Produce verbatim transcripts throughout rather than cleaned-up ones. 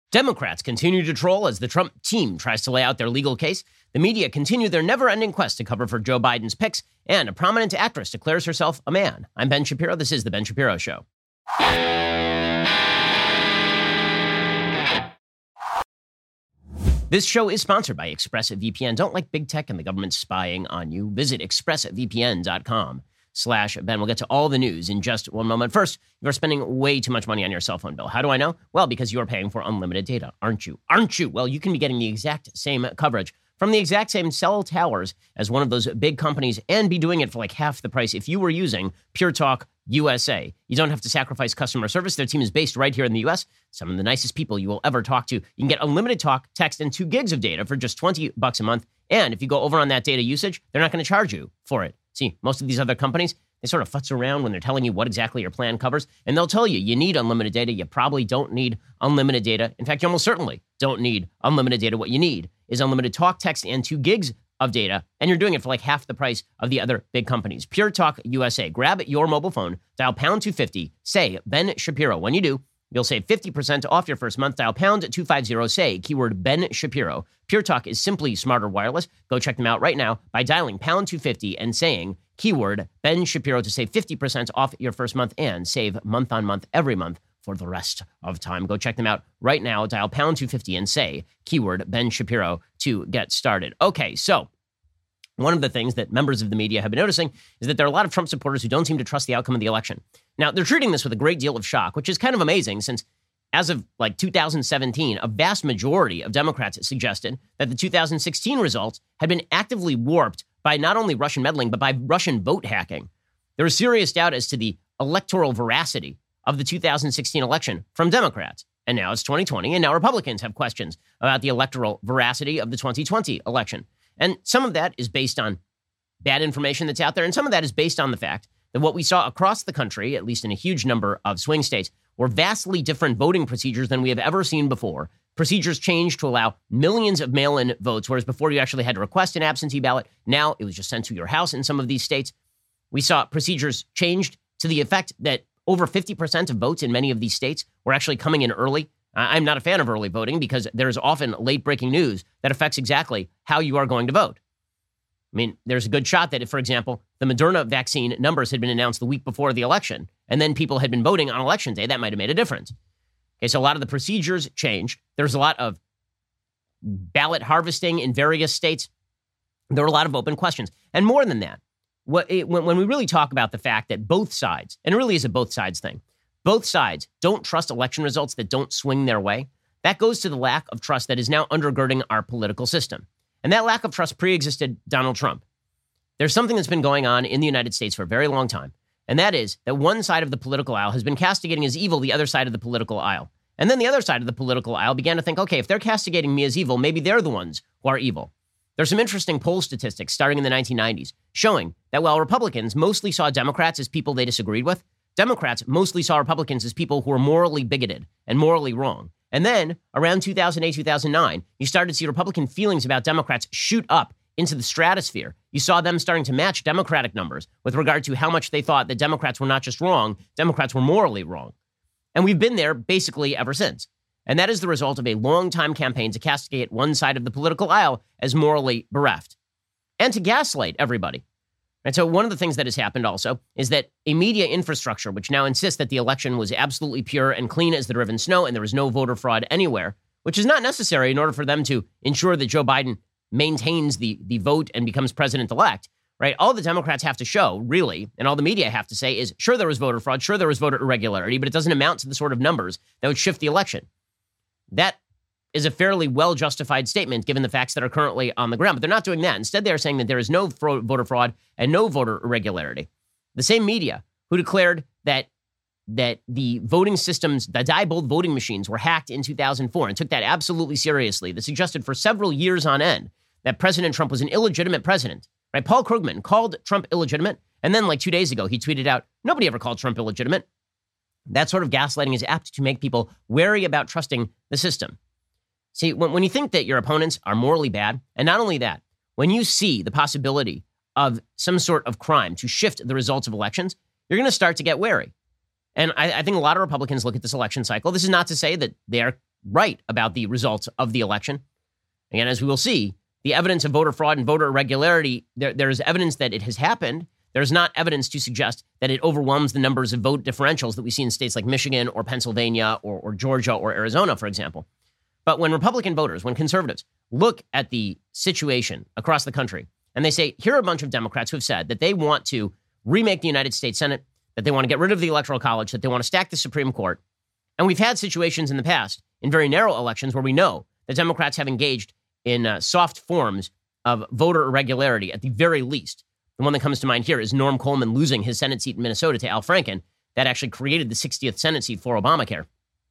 Democrats continue to troll as the Trump team tries to lay out their legal case. The media continue their never-ending quest to cover for Joe Biden's picks, and a prominent actress declares herself a man. I'm Ben Shapiro. This is The Ben Shapiro Show. This show is sponsored by ExpressVPN. Don't like big tech and the government spying on you. Visit expressvpn.com slash Ben. We'll get to all the news in just one moment. First, you're spending way too much money on your cell phone bill. How do I know? Well, because you're paying for unlimited data, aren't you? Aren't you? Well, you can be getting the exact same coverage from the exact same cell towers as one of those big companies and be doing it for like half the price if you were using Pure Talk U S A. You don't have to sacrifice customer service. Their team is based right here in the U S. Some of the nicest people you will ever talk to. You can get unlimited talk, text, and two gigs of data for just twenty bucks a month. And if you go over on that data usage, they're not going to charge you for it. See, most of these other companies, they sort of futz around when they're telling you what exactly your plan covers. And they'll tell you you need unlimited data. You probably don't need unlimited data. In fact, you almost certainly don't need unlimited data. What you need is unlimited talk, text, and two gigs of data. And you're doing it for like half the price of the other big companies. Pure Talk U S A. Grab your mobile phone, dial pound two fifty, say Ben Shapiro. When you do, you'll save fifty percent off your first month. Dial pound two fifty, say keyword Ben Shapiro. Pure Talk is simply smarter wireless. Go check them out right now by dialing pound two fifty and saying keyword Ben Shapiro to save fifty percent off your first month and save month on month every month for the rest of time. Go check them out right now. Dial pound two fifty and say keyword Ben Shapiro to get started. Okay, so one of the things that members of the media have been noticing is that there are a lot of Trump supporters who don't seem to trust the outcome of the election. Now, they're treating this with a great deal of shock, which is kind of amazing since as of like two thousand seventeen, a vast majority of Democrats suggested that the two thousand sixteen results had been actively warped by not only Russian meddling, but by Russian vote hacking. There was serious doubt as to the electoral veracity of the two thousand sixteen election from Democrats. And now it's twenty twenty, and now Republicans have questions about the electoral veracity of the twenty twenty election. And some of that is based on bad information that's out there, and some of that is based on the fact that what we saw across the country, at least in a huge number of swing states, were vastly different voting procedures than we have ever seen before. Procedures changed to allow millions of mail-in votes, whereas before you actually had to request an absentee ballot. Now it was just sent to your house in some of these states. We saw procedures changed to the effect that over fifty percent of votes in many of these states were actually coming in early. I'm not a fan of early voting because there's often late-breaking news that affects exactly how you are going to vote. I mean, there's a good shot that if, for example, the Moderna vaccine numbers had been announced the week before the election, and then people had been voting on election day, that might have made a difference. Okay, so a lot of the procedures changed. There's a lot of ballot harvesting in various states. There were a lot of open questions. And more than that, what it, when, when we really talk about the fact that both sides, and it really is a both sides thing, both sides don't trust election results that don't swing their way, that goes to the lack of trust that is now undergirding our political system. And that lack of trust pre-existed Donald Trump. There's something that's been going on in the United States for a very long time, and that is that one side of the political aisle has been castigating as evil the other side of the political aisle. And then the other side of the political aisle began to think, okay, if they're castigating me as evil, maybe they're the ones who are evil. There's some interesting poll statistics starting in the nineteen nineties showing that while Republicans mostly saw Democrats as people they disagreed with, Democrats mostly saw Republicans as people who were morally bigoted and morally wrong. And then around two thousand eight, two thousand nine, you started to see Republican feelings about Democrats shoot up into the stratosphere. You saw them starting to match Democratic numbers with regard to how much they thought that Democrats were not just wrong, Democrats were morally wrong. And we've been there basically ever since. And that is the result of a long-time campaign to castigate one side of the political aisle as morally bereft and to gaslight everybody. And so one of the things that has happened also is that a media infrastructure, which now insists that the election was absolutely pure and clean as the driven snow and there was no voter fraud anywhere, which is not necessary in order for them to ensure that Joe Biden maintains the, the vote and becomes president-elect, right? All the Democrats have to show, really, and all the media have to say is, sure, there was voter fraud, sure, there was voter irregularity, but it doesn't amount to the sort of numbers that would shift the election. That is a fairly well-justified statement given the facts that are currently on the ground. But they're not doing that. Instead, they're saying that there is no fro- voter fraud and no voter irregularity. The same media who declared that that the voting systems, the Diebold voting machines were hacked in two thousand four and took that absolutely seriously, that suggested for several years on end that President Trump was an illegitimate president. Right? Paul Krugman called Trump illegitimate. And then like two days ago, he tweeted out, nobody ever called Trump illegitimate. That sort of gaslighting is apt to make people wary about trusting the system. See, when, when you think that your opponents are morally bad, and not only that, when you see the possibility of some sort of crime to shift the results of elections, you're going to start to get wary. And I, I think a lot of Republicans look at this election cycle. This is not to say that they are right about the results of the election. Again, as we will see, the evidence of voter fraud and voter irregularity, there, there's evidence that it has happened. There's not evidence to suggest that it overwhelms the numbers of vote differentials that we see in states like Michigan or Pennsylvania or, or Georgia or Arizona, for example. But when Republican voters, when conservatives look at the situation across the country and they say, here are a bunch of Democrats who have said that they want to remake the United States Senate, that they want to get rid of the Electoral College, that they want to stack the Supreme Court. And we've had situations in the past in very narrow elections where we know that Democrats have engaged in uh, soft forms of voter irregularity at the very least. The one that comes to mind here is Norm Coleman losing his Senate seat in Minnesota to Al Franken. That actually created the sixtieth Senate seat for Obamacare.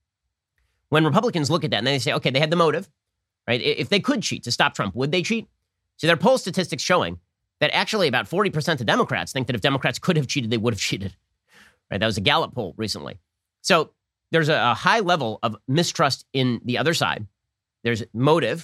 When Republicans look at that and they say, okay, they had the motive, right? If they could cheat to stop Trump, would they cheat? So there are poll statistics showing that actually about forty percent of Democrats think that if Democrats could have cheated, they would have cheated, right? That was a Gallup poll recently. So there's a, a high level of mistrust in the other side. There's motive.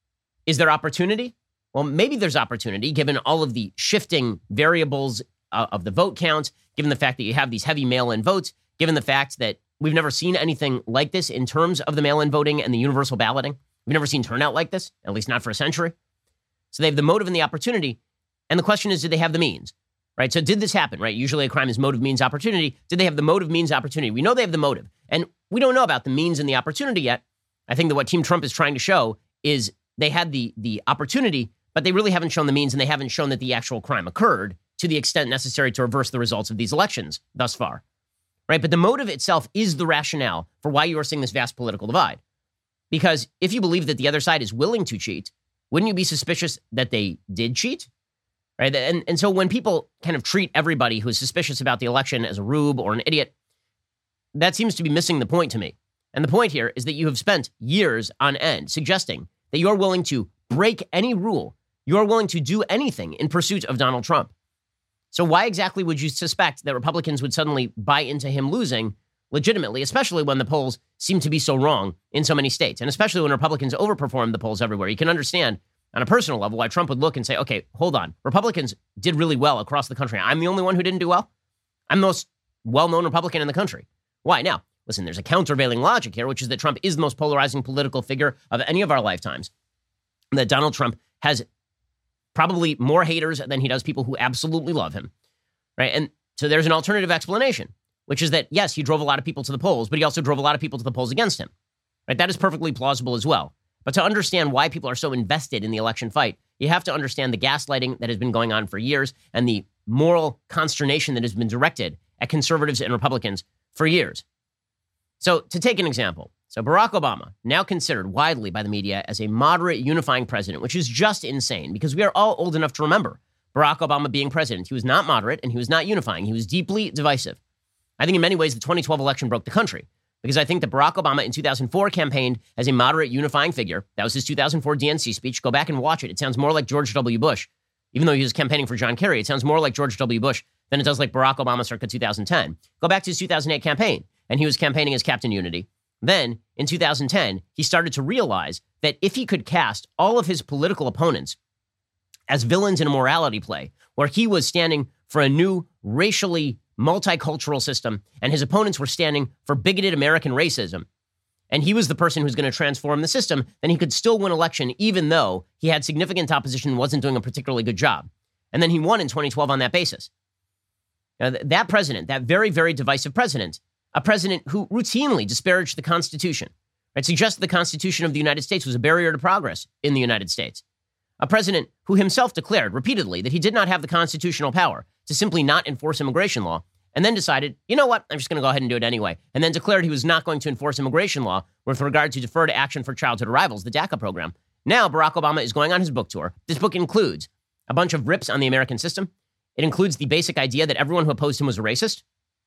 Is there opportunity? Well, maybe there's opportunity given all of the shifting variables uh, of the vote count, given the fact that you have these heavy mail-in votes, given the fact that we've never seen anything like this in terms of the mail-in voting and the universal balloting. We've never seen turnout like this, at least not for a century. So they have the motive and the opportunity. And the question is, did they have the means? Right? So did this happen? Right? Usually a crime is motive, means, opportunity. Did they have the motive, means, opportunity? We know they have the motive. And we don't know about the means and the opportunity yet. I think that what Team Trump is trying to show is they had the the opportunity, but they really haven't shown the means, and they haven't shown that the actual crime occurred to the extent necessary to reverse the results of these elections thus far. Right? But the motive itself is the rationale for why you are seeing this vast political divide. Because if you believe that the other side is willing to cheat, wouldn't you be suspicious that they did cheat? Right? And, and so when people kind of treat everybody who is suspicious about the election as a rube or an idiot, that seems to be missing the point to me. And the point here is that you have spent years on end suggesting that you're willing to break any rule. You're willing to do anything in pursuit of Donald Trump. So why exactly would you suspect that Republicans would suddenly buy into him losing legitimately, especially when the polls seem to be so wrong in so many states, and especially when Republicans overperform the polls everywhere? You can understand on a personal level why Trump would look and say, okay, hold on. Republicans did really well across the country. I'm the only one who didn't do well. I'm the most well-known Republican in the country. Why? Now, listen, there's a countervailing logic here, which is that Trump is the most polarizing political figure of any of our lifetimes. That Donald Trump has probably more haters than he does people who absolutely love him, right? And so there's an alternative explanation, which is that, yes, he drove a lot of people to the polls, but he also drove a lot of people to the polls against him, right? That is perfectly plausible as well. But to understand why people are so invested in the election fight, you have to understand the gaslighting that has been going on for years and the moral consternation that has been directed at conservatives and Republicans for years. So to take an example, so Barack Obama, now considered widely by the media as a moderate unifying president, which is just insane because we are all old enough to remember Barack Obama being president. He was not moderate and he was not unifying. He was deeply divisive. I think in many ways the twenty twelve election broke the country because I think that Barack Obama in two thousand four campaigned as a moderate unifying figure. That was his two thousand four D N C speech. Go back and watch it. It sounds more like George W. Bush. Even though he was campaigning for John Kerry, it sounds more like George W. Bush than it does like Barack Obama circa two thousand ten. Go back to his two thousand eight campaign, and he was campaigning as Captain Unity. Then, in two thousand ten, he started to realize that if he could cast all of his political opponents as villains in a morality play, where he was standing for a new racially multicultural system, and his opponents were standing for bigoted American racism, and he was the person who's going to transform the system, then he could still win election, even though he had significant opposition and wasn't doing a particularly good job. And then he won in twenty twelve on that basis. Now, that president, that very, very divisive president, a president who routinely disparaged the Constitution, right, suggested the Constitution of the United States was a barrier to progress in the United States. A president who himself declared repeatedly that he did not have the constitutional power to simply not enforce immigration law, and then decided, you know what, I'm just going to go ahead and do it anyway, and then declared he was not going to enforce immigration law with regard to deferred action for childhood arrivals, the DACA program. Now, Barack Obama is going on his book tour. This book includes a bunch of rips on the American system. It includes the basic idea that everyone who opposed him was a racist.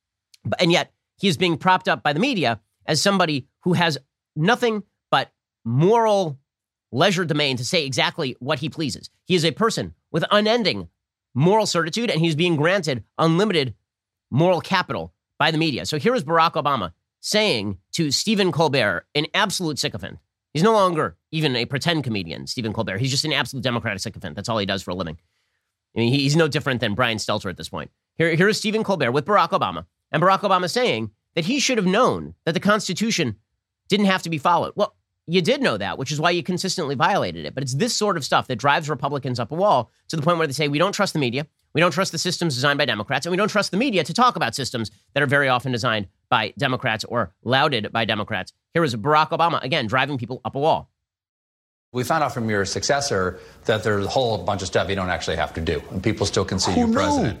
And yet, he is being propped up by the media as somebody who has nothing but moral leisure domain to say exactly what he pleases. He is a person with unending moral certitude, and he's being granted unlimited moral capital by the media. So here is Barack Obama saying to Stephen Colbert, an absolute sycophant. He's no longer even a pretend comedian, Stephen Colbert. He's just an absolute Democratic sycophant. That's all he does for a living. I mean, he's no different than Brian Stelter at this point. Here, here is Stephen Colbert with Barack Obama. And Barack Obama saying that he should have known that the Constitution didn't have to be followed. Well, you did know that, which is why you consistently violated it. But it's this sort of stuff that drives Republicans up a wall to the point where they say, we don't trust the media, we don't trust the systems designed by Democrats, and we don't trust the media to talk about systems that are very often designed by Democrats or lauded by Democrats. Here is Barack Obama, again, driving people up a wall. We found out from your successor that there's a whole bunch of stuff you don't actually have to do, and people still can see you president.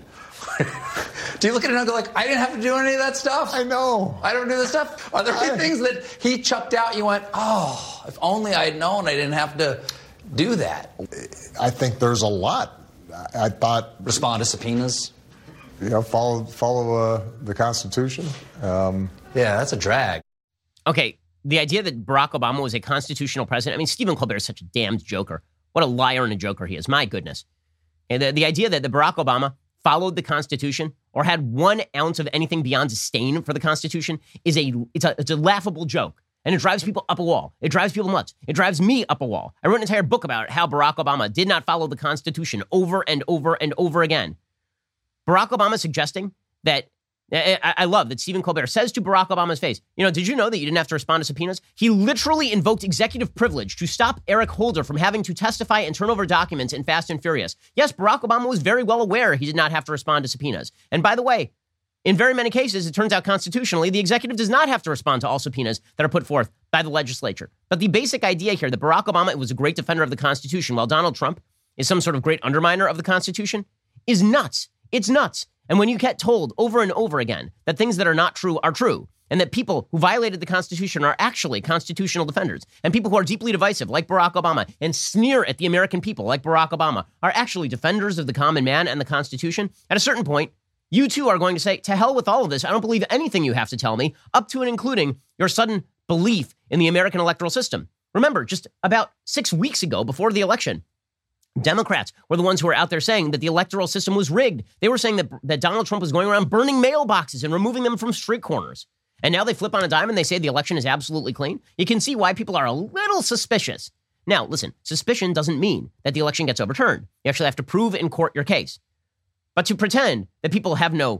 Do you look at it and go like, I didn't have to do any of that stuff? I know. I don't do this stuff. Are there any I... things that he chucked out you went, oh, if only I had known I didn't have to do that? I think there's a lot. I thought... Respond to subpoenas? You know, follow, follow uh, the Constitution. Um, yeah, that's a drag. Okay, the idea that Barack Obama was a constitutional president, I mean, Stephen Colbert is such a damned joker. What a liar and a joker he is. My goodness. And the, the idea that the Barack Obama followed the Constitution or had one ounce of anything beyond disdain for the Constitution is a it's a it's a laughable joke, and it drives people up a wall. It drives people nuts. It drives me up a wall. I wrote an entire book about how Barack Obama did not follow the Constitution over and over and over again. Barack Obama suggesting that I, I love that Stephen Colbert says to Barack Obama's face, you know, did you know that you didn't have to respond to subpoenas? He literally invoked executive privilege to stop Eric Holder from having to testify and turn over documents in Fast and Furious. Yes, Barack Obama was very well aware he did not have to respond to subpoenas. And by the way, in very many cases, it turns out constitutionally, the executive does not have to respond to all subpoenas that are put forth by the legislature. But the basic idea here that Barack Obama was a great defender of the Constitution while Donald Trump is some sort of great underminer of the Constitution is nuts. It's nuts. And when you get told over and over again that things that are not true are true, and that people who violated the Constitution are actually constitutional defenders, and people who are deeply divisive, like Barack Obama, and sneer at the American people, like Barack Obama, are actually defenders of the common man and the Constitution, at a certain point, you too are going to say, to hell with all of this. I don't believe anything you have to tell me, up to and including your sudden belief in the American electoral system. Remember, just about six weeks ago, before the election, Democrats were the ones who were out there saying that the electoral system was rigged. They were saying that, that Donald Trump was going around burning mailboxes and removing them from street corners. And now they flip on a dime and they say the election is absolutely clean. You can see why people are a little suspicious. Now, listen, suspicion doesn't mean that the election gets overturned. You actually have to prove in court your case. But to pretend that people have no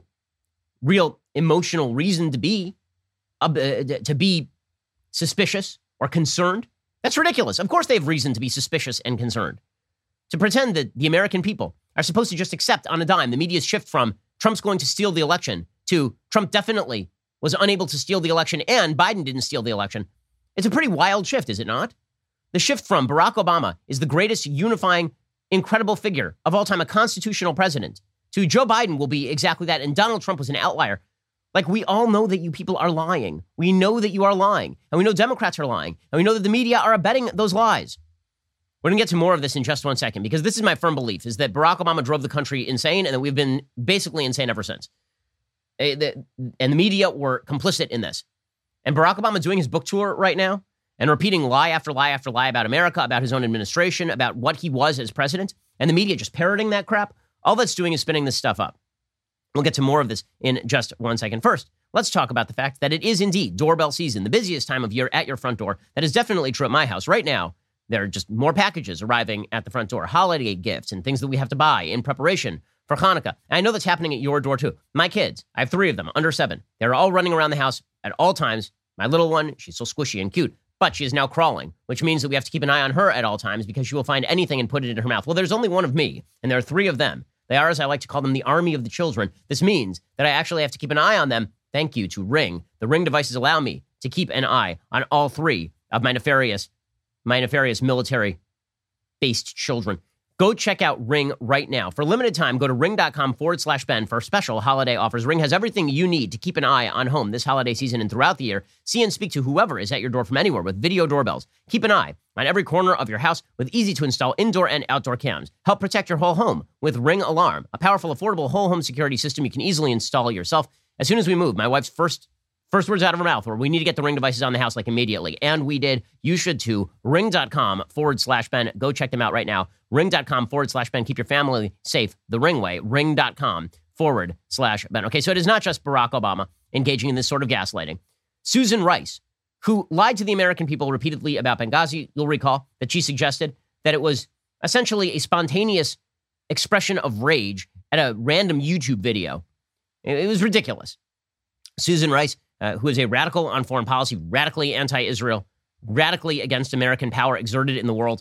real emotional reason to be, uh, to be suspicious or concerned, that's ridiculous. Of course they have reason to be suspicious and concerned. To pretend that the American people are supposed to just accept on a dime the media's shift from Trump's going to steal the election to Trump definitely was unable to steal the election and Biden didn't steal the election. It's a pretty wild shift, is it not? The shift from Barack Obama is the greatest unifying, incredible figure of all time, a constitutional president, to Joe Biden will be exactly that. And Donald Trump was an outlier. Like, we all know that you people are lying. We know that you are lying. And we know Democrats are lying. And we know that the media are abetting those lies. We're going to get to more of this in just one second, because this is my firm belief, is that Barack Obama drove the country insane and that we've been basically insane ever since. And the media were complicit in this. And Barack Obama doing his book tour right now and repeating lie after lie after lie about America, about his own administration, about what he was as president, and the media just parroting that crap, all that's doing is spinning this stuff up. We'll get to more of this in just one second. First, let's talk about the fact that it is indeed doorbell season, the busiest time of year at your front door. That is definitely true at my house right now. There are just more packages arriving at the front door, holiday gifts and things that we have to buy in preparation for Hanukkah. And I know that's happening at your door too. My kids, I have three of them, under seven. They're all running around the house at all times. My little one, she's so squishy and cute, but she is now crawling, which means that we have to keep an eye on her at all times because she will find anything and put it in her mouth. Well, there's only one of me, and there are three of them. They are, as I like to call them, the army of the children. This means that I actually have to keep an eye on them. Thank you to Ring. The Ring devices allow me to keep an eye on all three of my nefarious my nefarious military-based children. Go check out Ring right now. For a limited time, go to ring.com forward slash Ben for special holiday offers. Ring has everything you need to keep an eye on home this holiday season and throughout the year. See and speak to whoever is at your door from anywhere with video doorbells. Keep an eye on every corner of your house with easy-to-install indoor and outdoor cams. Help protect your whole home with Ring Alarm, a powerful, affordable whole home security system you can easily install yourself. As soon as we move, my wife's first First words out of her mouth were, we need to get the Ring devices on the house like immediately. And we did. You should too. Ring.com forward slash Ben. Go check them out right now. Ring.com forward slash Ben. Keep your family safe the Ring way. Ring.com forward slash Ben. Okay, so it is not just Barack Obama engaging in this sort of gaslighting. Susan Rice, who lied to the American people repeatedly about Benghazi, you'll recall that she suggested that it was essentially a spontaneous expression of rage at a random YouTube video. It was ridiculous. Susan Rice uh, who is a radical on foreign policy, radically anti-Israel, radically against American power exerted in the world.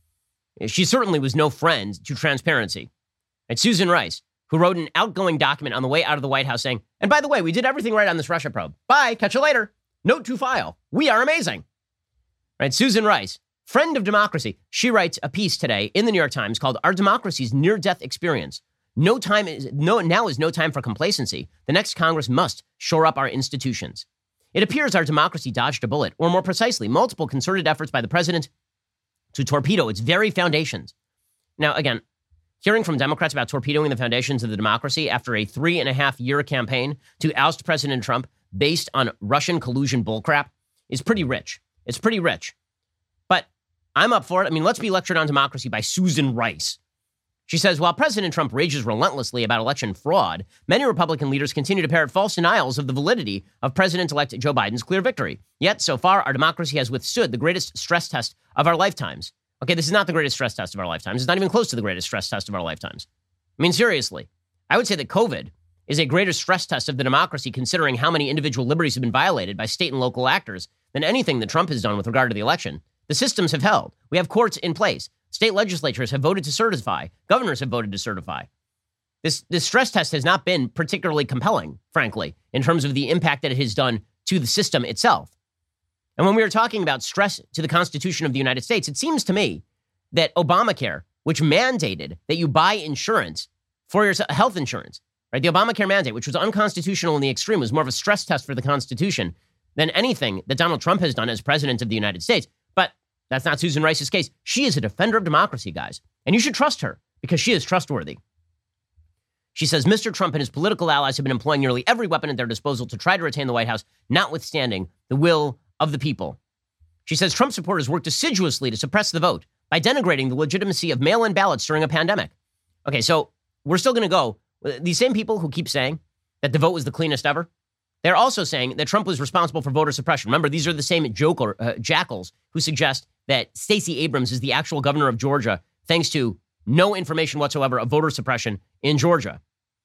She certainly was no friend to transparency. And Susan Rice, who wrote an outgoing document on the way out of the White House saying, and by the way, we did everything right on this Russia probe. Bye, catch you later. Note to file, we are amazing. Right, Susan Rice, friend of democracy. She writes a piece today in the New York Times called Our Democracy's Near-Death Experience. No time is, no, now is no time for complacency. The next Congress must shore up our institutions. It appears our democracy dodged a bullet, or more precisely, multiple concerted efforts by the president to torpedo its very foundations. Now, again, hearing from Democrats about torpedoing the foundations of the democracy after a three and a half year campaign to oust President Trump based on Russian collusion bullcrap is pretty rich. It's pretty rich. But I'm up for it. I mean, let's be lectured on democracy by Susan Rice. She says, while President Trump rages relentlessly about election fraud, many Republican leaders continue to parrot false denials of the validity of President-elect Joe Biden's clear victory. Yet, so far, our democracy has withstood the greatest stress test of our lifetimes. Okay, this is not the greatest stress test of our lifetimes. It's not even close to the greatest stress test of our lifetimes. I mean, seriously, I would say that COVID is a greater stress test of the democracy considering how many individual liberties have been violated by state and local actors than anything that Trump has done with regard to the election. The systems have held. We have courts in place. State legislatures have voted to certify. Governors have voted to certify. This, this stress test has not been particularly compelling, frankly, in terms of the impact that it has done to the system itself. And when we were talking about stress to the Constitution of the United States, it seems to me that Obamacare, which mandated that you buy insurance for your health insurance, right? The Obamacare mandate, which was unconstitutional in the extreme, was more of a stress test for the Constitution than anything that Donald Trump has done as president of the United States. But that's not Susan Rice's case. She is a defender of democracy, guys. And you should trust her because she is trustworthy. She says, Mister Trump and his political allies have been employing nearly every weapon at their disposal to try to retain the White House, notwithstanding the will of the people. She says Trump supporters worked assiduously to suppress the vote by denigrating the legitimacy of mail-in ballots during a pandemic. Okay, so we're still going to go. These same people who keep saying that the vote was the cleanest ever, they're also saying that Trump was responsible for voter suppression. Remember, these are the same joker, uh, jackals who suggest that Stacey Abrams is the actual governor of Georgia, thanks to no information whatsoever of voter suppression in Georgia.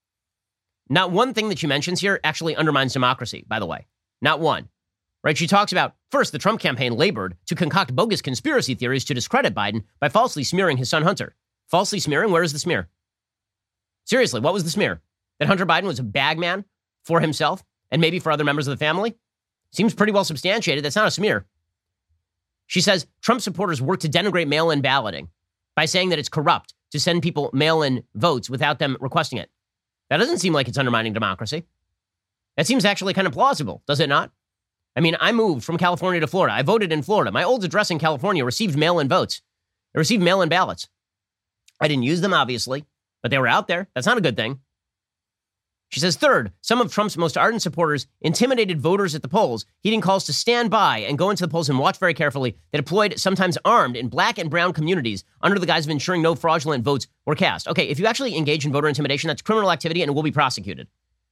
Not one thing that she mentions here actually undermines democracy, by the way. Not one. Right? She talks about, first, the Trump campaign labored to concoct bogus conspiracy theories to discredit Biden by falsely smearing his son Hunter. Falsely smearing? Where is the smear? Seriously, what was the smear? That Hunter Biden was a bagman for himself and maybe for other members of the family? Seems pretty well substantiated. That's not a smear. She says Trump supporters work to denigrate mail-in balloting by saying that it's corrupt to send people mail-in votes without them requesting it. That doesn't seem like it's undermining democracy. That seems actually kind of plausible, does it not? I mean, I moved from California to Florida. I voted in Florida. My old address in California received mail-in votes. It received mail-in ballots. I didn't use them, obviously, but they were out there. That's not a good thing. She says, third, some of Trump's most ardent supporters intimidated voters at the polls, heeding calls to stand by and go into the polls and watch very carefully. They deployed, sometimes armed, in black and brown communities under the guise of ensuring no fraudulent votes were cast. Okay, if you actually engage in voter intimidation, that's criminal activity and it will be prosecuted.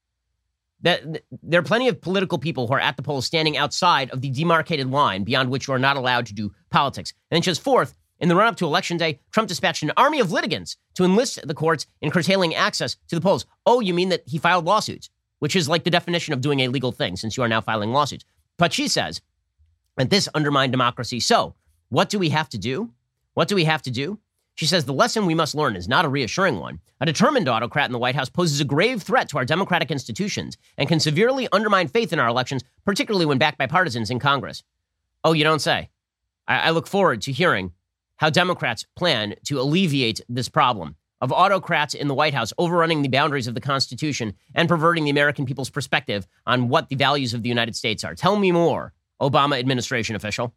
That, there are plenty of political people who are at the polls standing outside of the demarcated line beyond which you are not allowed to do politics. And then she says, fourth, in the run-up to Election Day, Trump dispatched an army of litigants to enlist the courts in curtailing access to the polls. Oh, you mean that he filed lawsuits, which is like the definition of doing a legal thing, since you are now filing lawsuits. But she says that this undermined democracy. So what do we have to do? What do we have to do? She says the lesson we must learn is not a reassuring one. A determined autocrat in the White House poses a grave threat to our democratic institutions and can severely undermine faith in our elections, particularly when backed by partisans in Congress. Oh, you don't say. I, I look forward to hearing how Democrats plan to alleviate this problem of autocrats in the White House overrunning the boundaries of the Constitution and perverting the American people's perspective on what the values of the United States are. Tell me more, Obama administration official.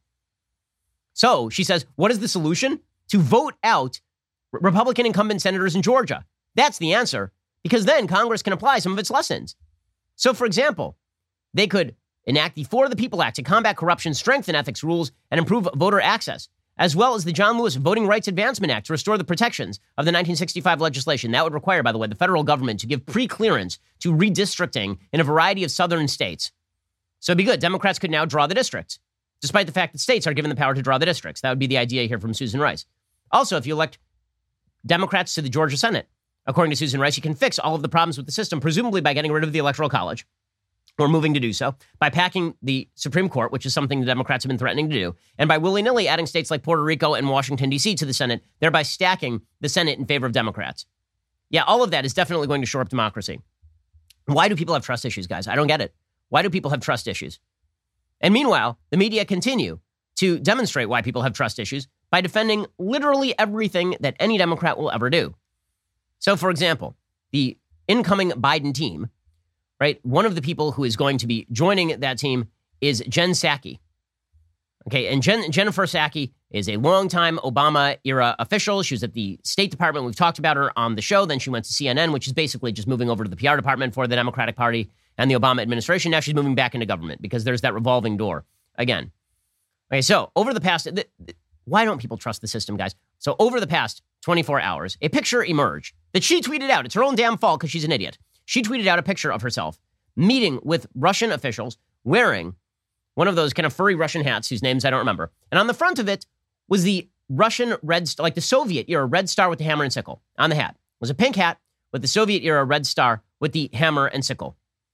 So she says, what is the solution? To vote out Republican incumbent senators in Georgia. That's the answer, because then Congress can apply some of its lessons. So, for example, they could enact the For the People Act to combat corruption, strengthen ethics rules, and improve voter access, as well as the John Lewis Voting Rights Advancement Act to restore the protections of the nineteen sixty-five legislation. That would require, by the way, the federal government to give pre-clearance to redistricting in a variety of southern states. So it'd be good. Democrats could now draw the districts, despite the fact that states are given the power to draw the districts. That would be the idea here from Susan Rice. Also, if you elect Democrats to the Georgia Senate, according to Susan Rice, you can fix all of the problems with the system, presumably by getting rid of the Electoral College, or moving to do so, by packing the Supreme Court, which is something the Democrats have been threatening to do, and by willy-nilly adding states like Puerto Rico and Washington, D C to the Senate, thereby stacking the Senate in favor of Democrats. Yeah, all of that is definitely going to shore up democracy. Why do people have trust issues, guys? I don't get it. Why do people have trust issues? And meanwhile, the media continue to demonstrate why people have trust issues by defending literally everything that any Democrat will ever do. So, for example, the incoming Biden team, right? One of the people who is going to be joining that team is Jen Psaki. Okay, and Jen, Jennifer Psaki is a longtime Obama-era official. She was at the State Department. We've talked about her on the show. Then she went to C N N, which is basically just moving over to the P R department for the Democratic Party and the Obama administration. Now she's moving back into government because there's that revolving door again. Okay, so over the past, th- th- why don't people trust the system, guys? So over the past twenty-four hours, a picture emerged that she tweeted out. It's her own damn fault because she's an idiot. She tweeted out a picture of herself meeting with Russian officials wearing one of those kind of furry Russian hats whose names I don't remember. And on the front of it was the Russian red star, like the Soviet era red star with the hammer and sickle on the hat. It was a pink hat with the Soviet era red star with the hammer and sickle.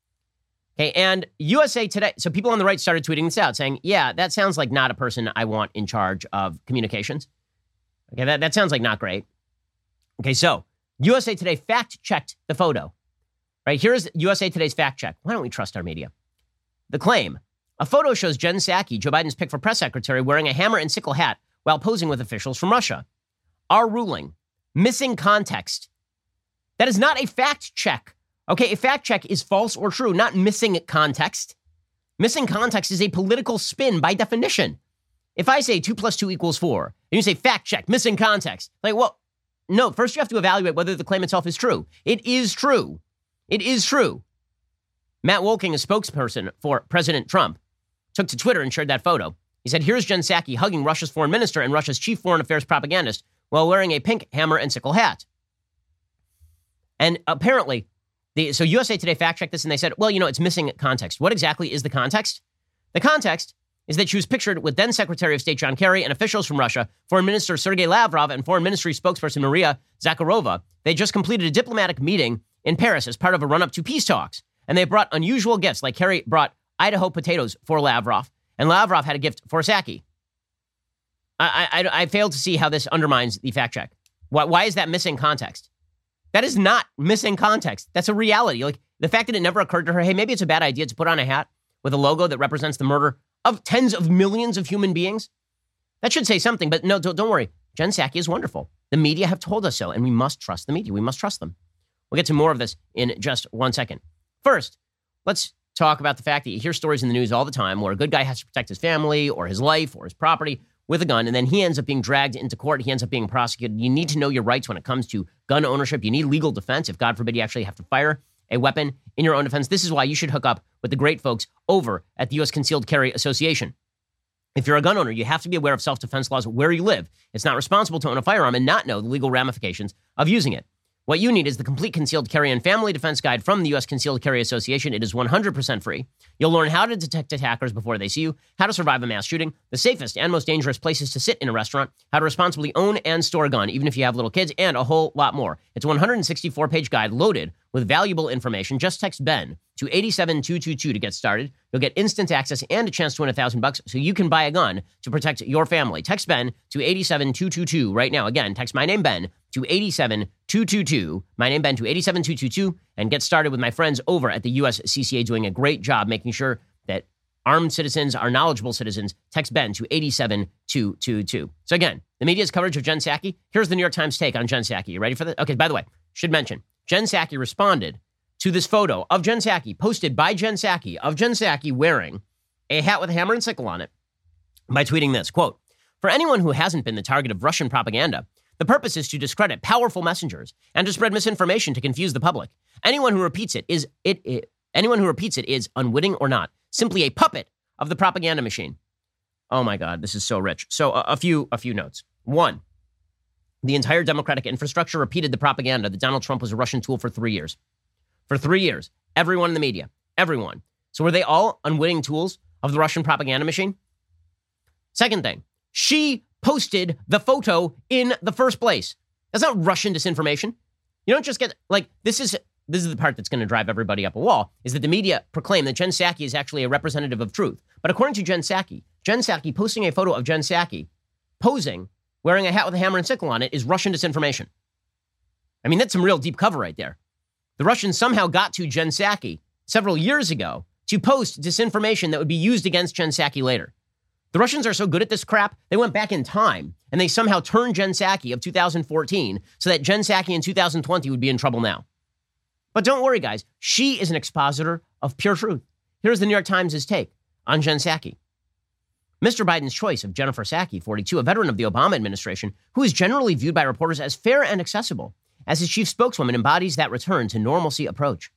Okay, and U S A Today, so people on the right started tweeting this out saying, yeah, that sounds like not a person I want in charge of communications. Okay, that, that sounds like not great. Okay, so U S A Today fact-checked the photo. Right, here's U S A Today's fact check. Why don't we trust our media? The claim. A photo shows Jen Psaki, Joe Biden's pick for press secretary, wearing a hammer and sickle hat while posing with officials from Russia. Our ruling. Missing context. That is not a fact check. Okay, a fact check is false or true, not missing context. Missing context is a political spin by definition. If I say two plus two equals four, and you say fact check, missing context, like, well, no, first you have to evaluate whether the claim itself is true. It is true. It is true. Matt Wolking, a spokesperson for President Trump, took to Twitter and shared that photo. He said, here's Jen Psaki hugging Russia's foreign minister and Russia's chief foreign affairs propagandist while wearing a pink hammer and sickle hat. And apparently, the, so U S A Today fact-checked this and they said, well, you know, it's missing context. What exactly is the context? The context is that she was pictured with then Secretary of State John Kerry and officials from Russia, Foreign Minister Sergei Lavrov and Foreign Ministry spokesperson Maria Zakharova. They just completed a diplomatic meeting in Paris as part of a run-up to peace talks. And they brought unusual gifts, like Kerry brought Idaho potatoes for Lavrov, and Lavrov had a gift for Psaki. I, I, I fail to see how this undermines the fact check. Why, why is that missing context? That is not missing context. That's a reality. Like the fact that it never occurred to her, hey, maybe it's a bad idea to put on a hat with a logo that represents the murder of tens of millions of human beings. That should say something, but no, don't, don't worry. Jen Psaki is wonderful. The media have told us so, and we must trust the media. We must trust them. We'll get to more of this in just one second. First, let's talk about the fact that you hear stories in the news all the time where a good guy has to protect his family or his life or his property with a gun, and then he ends up being dragged into court. He ends up being prosecuted. You need to know your rights when it comes to gun ownership. You need legal defense if, God forbid, you actually have to fire a weapon in your own defense. This is why you should hook up with the great folks over at the U S Concealed Carry Association. If you're a gun owner, you have to be aware of self-defense laws where you live. It's not responsible to own a firearm and not know the legal ramifications of using it. What you need is the complete Concealed Carry and Family Defense Guide from the U S Concealed Carry Association. It is one hundred percent free. You'll learn how to detect attackers before they see you, how to survive a mass shooting, the safest and most dangerous places to sit in a restaurant, how to responsibly own and store a gun, even if you have little kids, and a whole lot more. It's a one hundred sixty-four page guide loaded with valuable information. Just text Ben to eight seven two two two to get started. You'll get instant access and a chance to win a thousand bucks so you can buy a gun to protect your family. Text Ben to eight seven two two two right now. Again, text my name Ben to eight seven two two two. My name Ben to eight seven two two two and get started with my friends over at the U S C C A doing a great job making sure that armed citizens are knowledgeable citizens. Text Ben to eight seven two two two. So again, the media's coverage of Jen Psaki. Here's the New York Times take on Jen Psaki. You ready for this? Okay, by the way, should mention, Jen Psaki responded to this photo of Jen Psaki, posted by Jen Psaki, of Jen Psaki wearing a hat with a hammer and sickle on it, by tweeting this, quote, "For anyone who hasn't been the target of Russian propaganda, the purpose is to discredit powerful messengers and to spread misinformation to confuse the public. Anyone who repeats it is it, it anyone who repeats it is, unwitting or not, simply a puppet of the propaganda machine." Oh my God, this is so rich. So a, a few a few notes. One, the entire Democratic infrastructure repeated the propaganda that Donald Trump was a Russian tool for three years. For three years, everyone in the media, everyone. So were they all unwitting tools of the Russian propaganda machine? Second thing, she posted the photo in the first place. That's not Russian disinformation. You don't just get, like, this is this is the part that's going to drive everybody up a wall, is that the media proclaim that Jen Psaki is actually a representative of truth. But according to Jen Psaki, Jen Psaki posting a photo of Jen Psaki posing, wearing a hat with a hammer and sickle on it, is Russian disinformation. I mean, that's some real deep cover right there. The Russians somehow got to Jen Psaki several years ago to post disinformation that would be used against Jen Psaki later. The Russians are so good at this crap, they went back in time and they somehow turned Jen Psaki of two thousand fourteen so that Jen Psaki in two thousand twenty would be in trouble now. But don't worry, guys. She is an expositor of pure truth. Here's the New York Times' take on Jen Psaki. Mister Biden's choice of Jennifer Psaki, forty-two, a veteran of the Obama administration, who is generally viewed by reporters as fair and accessible, as his chief spokeswoman embodies that return to normalcy approach.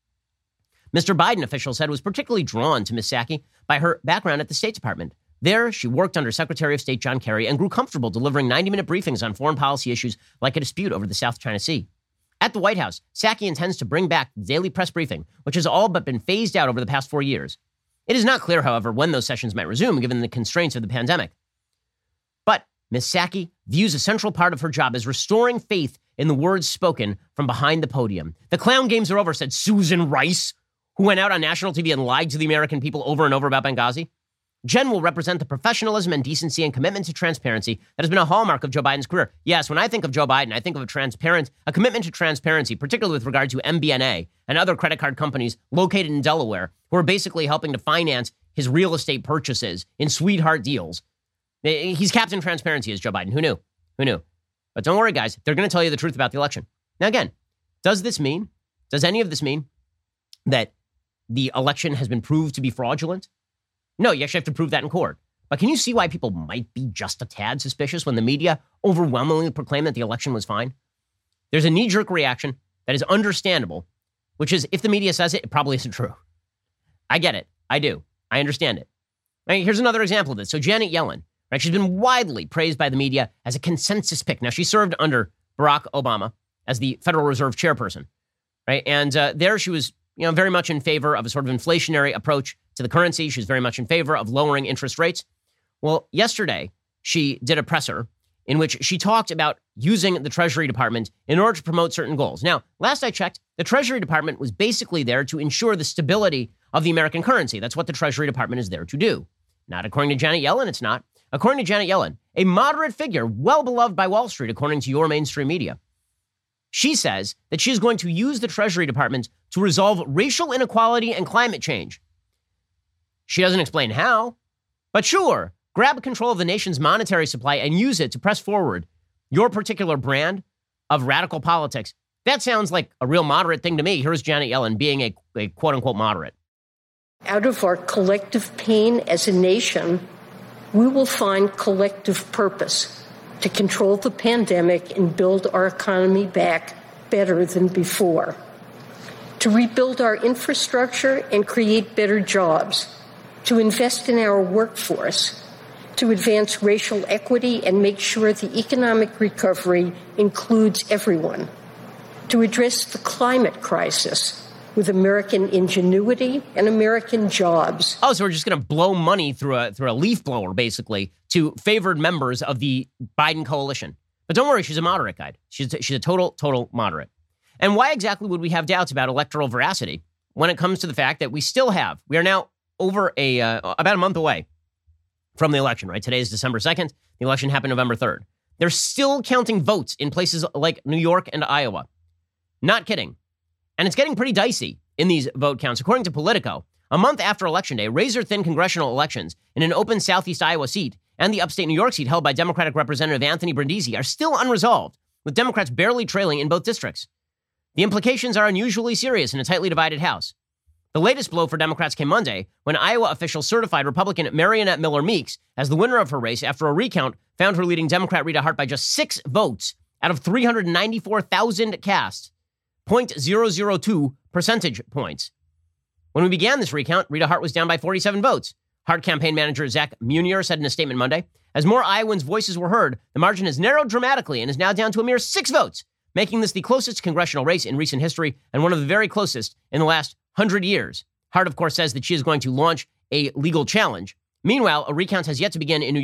Mister Biden, officials said, was particularly drawn to Miz Psaki by her background at the State Department. There, she worked under Secretary of State John Kerry and grew comfortable delivering ninety-minute briefings on foreign policy issues like a dispute over the South China Sea. At the White House, Psaki intends to bring back the daily press briefing, which has all but been phased out over the past four years. It is not clear, however, when those sessions might resume, given the constraints of the pandemic. But Miz Psaki views a central part of her job as restoring faith in the words spoken from behind the podium. The clown games are over, said Susan Rice, who went out on national T V and lied to the American people over and over about Benghazi. Jen will represent the professionalism and decency and commitment to transparency that has been a hallmark of Joe Biden's career. Yes, when I think of Joe Biden, I think of a transparent, a commitment to transparency, particularly with regard to M B N A and other credit card companies located in Delaware, who are basically helping to finance his real estate purchases in sweetheart deals. He's Captain Transparency, is Joe Biden. Who knew? Who knew? But don't worry, guys. They're going to tell you the truth about the election. Now, again, does this mean, does any of this mean that the election has been proved to be fraudulent? No, you actually have to prove that in court. But can you see why people might be just a tad suspicious when the media overwhelmingly proclaim that the election was fine? There's a knee-jerk reaction that is understandable, which is if the media says it, it probably isn't true. I get it. I do. I understand it. Right, here's another example of this. So Janet Yellen, right, she's been widely praised by the media as a consensus pick. Now, she served under Barack Obama as the Federal Reserve chairperson, right? And uh, there she was, you know, very much in favor of a sort of inflationary approach to the currency. She was very much in favor of lowering interest rates. Well, yesterday, she did a presser in which she talked about using the Treasury Department in order to promote certain goals. Now, last I checked, the Treasury Department was basically there to ensure the stability of the American currency. That's what the Treasury Department is there to do. Not according to Janet Yellen, it's not. According to Janet Yellen, a moderate figure, well beloved by Wall Street, according to your mainstream media, she says that she is going to use the Treasury Department to resolve racial inequality and climate change. She doesn't explain how, but sure, grab control of the nation's monetary supply and use it to press forward your particular brand of radical politics. That sounds like a real moderate thing to me. Here's Janet Yellen being a, a quote-unquote moderate. Out of our collective pain as a nation, we will find collective purpose to control the pandemic and build our economy back better than before, to rebuild our infrastructure and create better jobs, to invest in our workforce, to advance racial equity and make sure the economic recovery includes everyone, to address the climate crisis with American ingenuity and American jobs. Oh, so we're just going to blow money through a through a leaf blower, basically, to favored members of the Biden coalition. But don't worry, she's a moderate guide. She's a, she's a total, total moderate. And why exactly would we have doubts about electoral veracity when it comes to the fact that we still have, we are now over a, uh, about a month away from the election, right? Today is December second. The election happened November third. They're still counting votes in places like New York and Iowa. Not kidding. And it's getting pretty dicey in these vote counts. According to Politico, a month after Election Day, razor-thin congressional elections in an open Southeast Iowa seat and the upstate New York seat held by Democratic Representative Anthony Brindisi are still unresolved, with Democrats barely trailing in both districts. The implications are unusually serious in a tightly divided House. The latest blow for Democrats came Monday when Iowa officials certified Republican Marionette Miller Meeks as the winner of her race after a recount found her leading Democrat Rita Hart by just six votes out of three hundred ninety-four thousand cast. zero point zero zero two percentage points. When we began this recount, Rita Hart was down by forty-seven votes. Hart campaign manager Zach Munier said in a statement Monday, as more Iowans' voices were heard, the margin has narrowed dramatically and is now down to a mere six votes, making this the closest congressional race in recent history and one of the very closest in the last hundred years. Hart, of course, says that she is going to launch a legal challenge. Meanwhile, a recount has yet to begin in New York,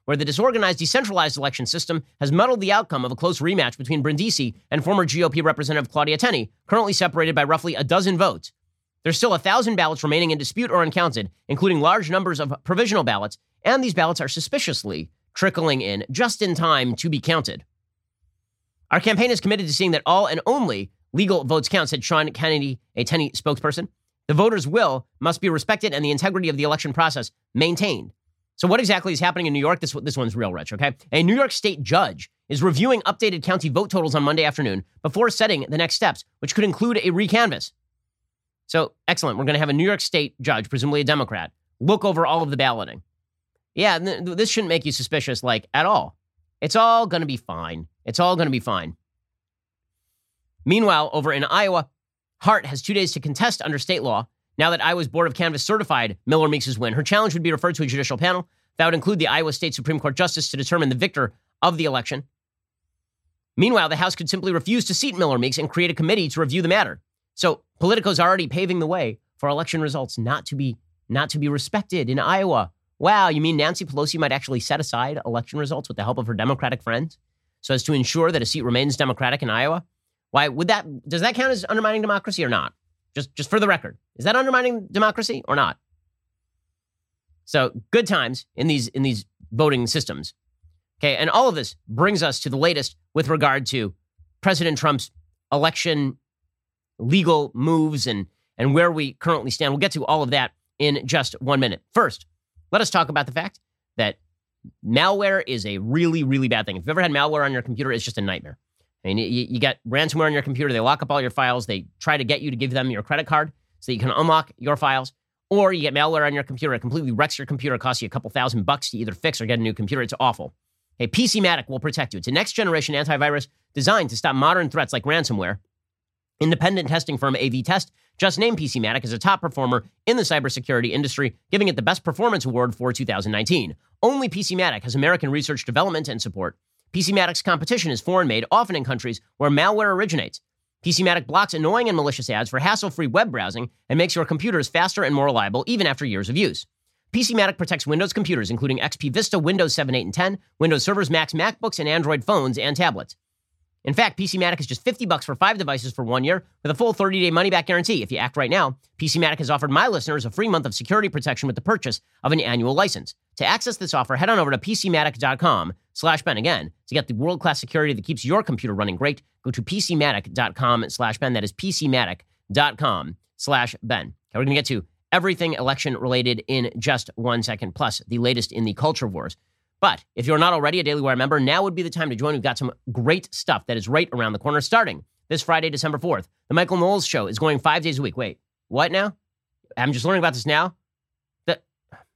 where the disorganized, decentralized election system has muddled the outcome of a close rematch between Brindisi and former G O P Representative Claudia Tenney, currently separated by roughly a dozen votes. There's still a thousand ballots remaining in dispute or uncounted, including large numbers of provisional ballots, and these ballots are suspiciously trickling in just in time to be counted. Our campaign is committed to seeing that all and only legal votes count, said Sean Kennedy, a Tenney spokesperson. The voters' will must be respected and the integrity of the election process maintained. So what exactly is happening in New York? This, this one's real rich, okay? A New York State judge is reviewing updated county vote totals on Monday afternoon before setting the next steps, which could include a recanvass. So, excellent. We're going to have a New York State judge, presumably a Democrat, look over all of the balloting. Yeah, th- this shouldn't make you suspicious, like, at all. It's all going to be fine. It's all going to be fine. Meanwhile, over in Iowa, Hart has two days to contest under state law. Now that Iowa's Board of Canvass certified Miller Meeks' win, her challenge would be referred to a judicial panel that would include the Iowa State Supreme Court justice to determine the victor of the election. Meanwhile, the House could simply refuse to seat Miller Meeks and create a committee to review the matter. So Politico's already paving the way for election results not to be not to be respected in Iowa. Wow, you mean Nancy Pelosi might actually set aside election results with the help of her Democratic friends so as to ensure that a seat remains Democratic in Iowa? Why would that? Does that count as undermining democracy or not? Just, just for the record, is that undermining democracy or not? So good times in these in these voting systems. Okay, and all of this brings us to the latest with regard to President Trump's election legal moves and and where we currently stand. We'll get to all of that in just one minute. First, let us talk about the fact that malware is a really, really bad thing. If you've ever had malware on your computer, it's just a nightmare. I mean, you, you got ransomware on your computer. They lock up all your files. They try to get you to give them your credit card so that you can unlock your files. Or you get malware on your computer. It completely wrecks your computer. It costs you a couple thousand bucks to either fix or get a new computer. It's awful. Hey, PCmatic will protect you. It's a next-generation antivirus designed to stop modern threats like ransomware. Independent testing firm A V Test just named PCmatic as a top performer in the cybersecurity industry, giving it the Best Performance Award for two thousand nineteen. Only PCmatic has American research, development, and support. PCmatic's competition is foreign-made, often in countries where malware originates. PCmatic blocks annoying and malicious ads for hassle-free web browsing and makes your computers faster and more reliable even after years of use. PCmatic protects Windows computers, including X P Vista, Windows seven, eight, and ten, Windows servers, Macs, MacBooks, and Android phones and tablets. In fact, PCmatic is just fifty bucks for five devices for one year with a full thirty-day money-back guarantee. If you act right now, PCmatic has offered my listeners a free month of security protection with the purchase of an annual license. To access this offer, head on over to PCmatic.com slash Ben. Again, to get the world-class security that keeps your computer running great, go to PCmatic.com slash Ben. That is PCmatic.com slash Ben. Okay, we're going to get to everything election-related in just one second, plus the latest in the culture wars. But if you're not already a Daily Wire member, now would be the time to join. We've got some great stuff that is right around the corner, starting this Friday, December fourth. The Michael Knowles Show is going five days a week. Wait, what now? I'm just learning about this now? That,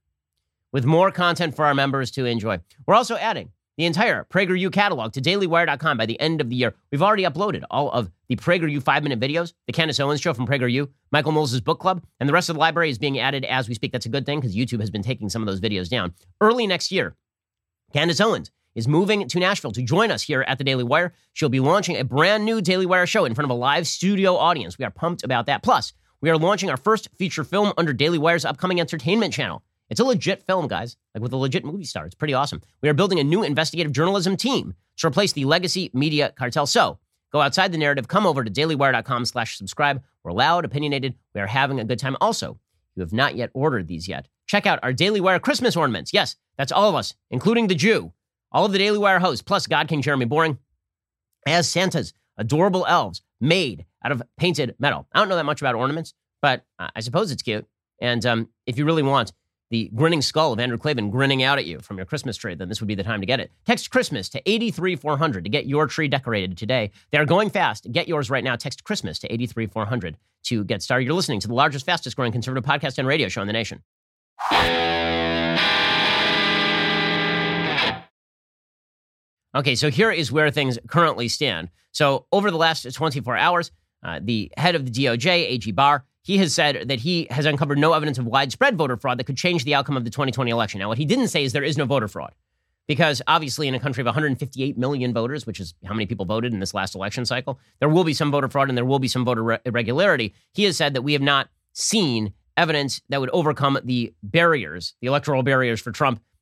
with more content for our members to enjoy. We're also adding the entire PragerU catalog to daily wire dot com by the end of the year. We've already uploaded all of the PragerU five-minute videos, the Candace Owens Show from PragerU, Michael Knowles' book club, and the rest of the library is being added as we speak. That's a good thing because YouTube has been taking some of those videos down. Early next year, Candace Owens is moving to Nashville to join us here at the Daily Wire. She'll be launching a brand new Daily Wire show in front of a live studio audience. We are pumped about that. Plus, we are launching our first feature film under Daily Wire's upcoming entertainment channel. It's a legit film, guys, like with a legit movie star. It's pretty awesome. We are building a new investigative journalism team to replace the legacy media cartel. So go outside the narrative. Come over to dailywire.com slash subscribe. We're loud, opinionated. We are having a good time. Also, you have not yet ordered these yet. Check out our Daily Wire Christmas ornaments. Yes, that's all of us, including the Jew. All of the Daily Wire hosts, plus God King Jeremy Boring, as Santa's adorable elves made out of painted metal. I don't know that much about ornaments, but uh, I suppose it's cute. And um, if you really want the grinning skull of Andrew Klavan grinning out at you from your Christmas tree, then this would be the time to get it. Text Christmas to eight three four hundred to get your tree decorated today. They are going fast. Get yours right now. Text Christmas to eight three four hundred to get started. You're listening to the largest, fastest growing conservative podcast and radio show in the nation. Okay, so here is where things currently stand. So over the last twenty-four hours, uh, the head of the D O J, A G Barr, he has said that he has uncovered no evidence of widespread voter fraud that could change the outcome of the twenty twenty election. Now, what he didn't say is there is no voter fraud, because obviously in a country of one hundred fifty-eight million voters, which is how many people voted in this last election cycle, there will be some voter fraud and there will be some voter re- irregularity. He has said that we have not seen evidence that would overcome the barriers, the electoral barriers for Trump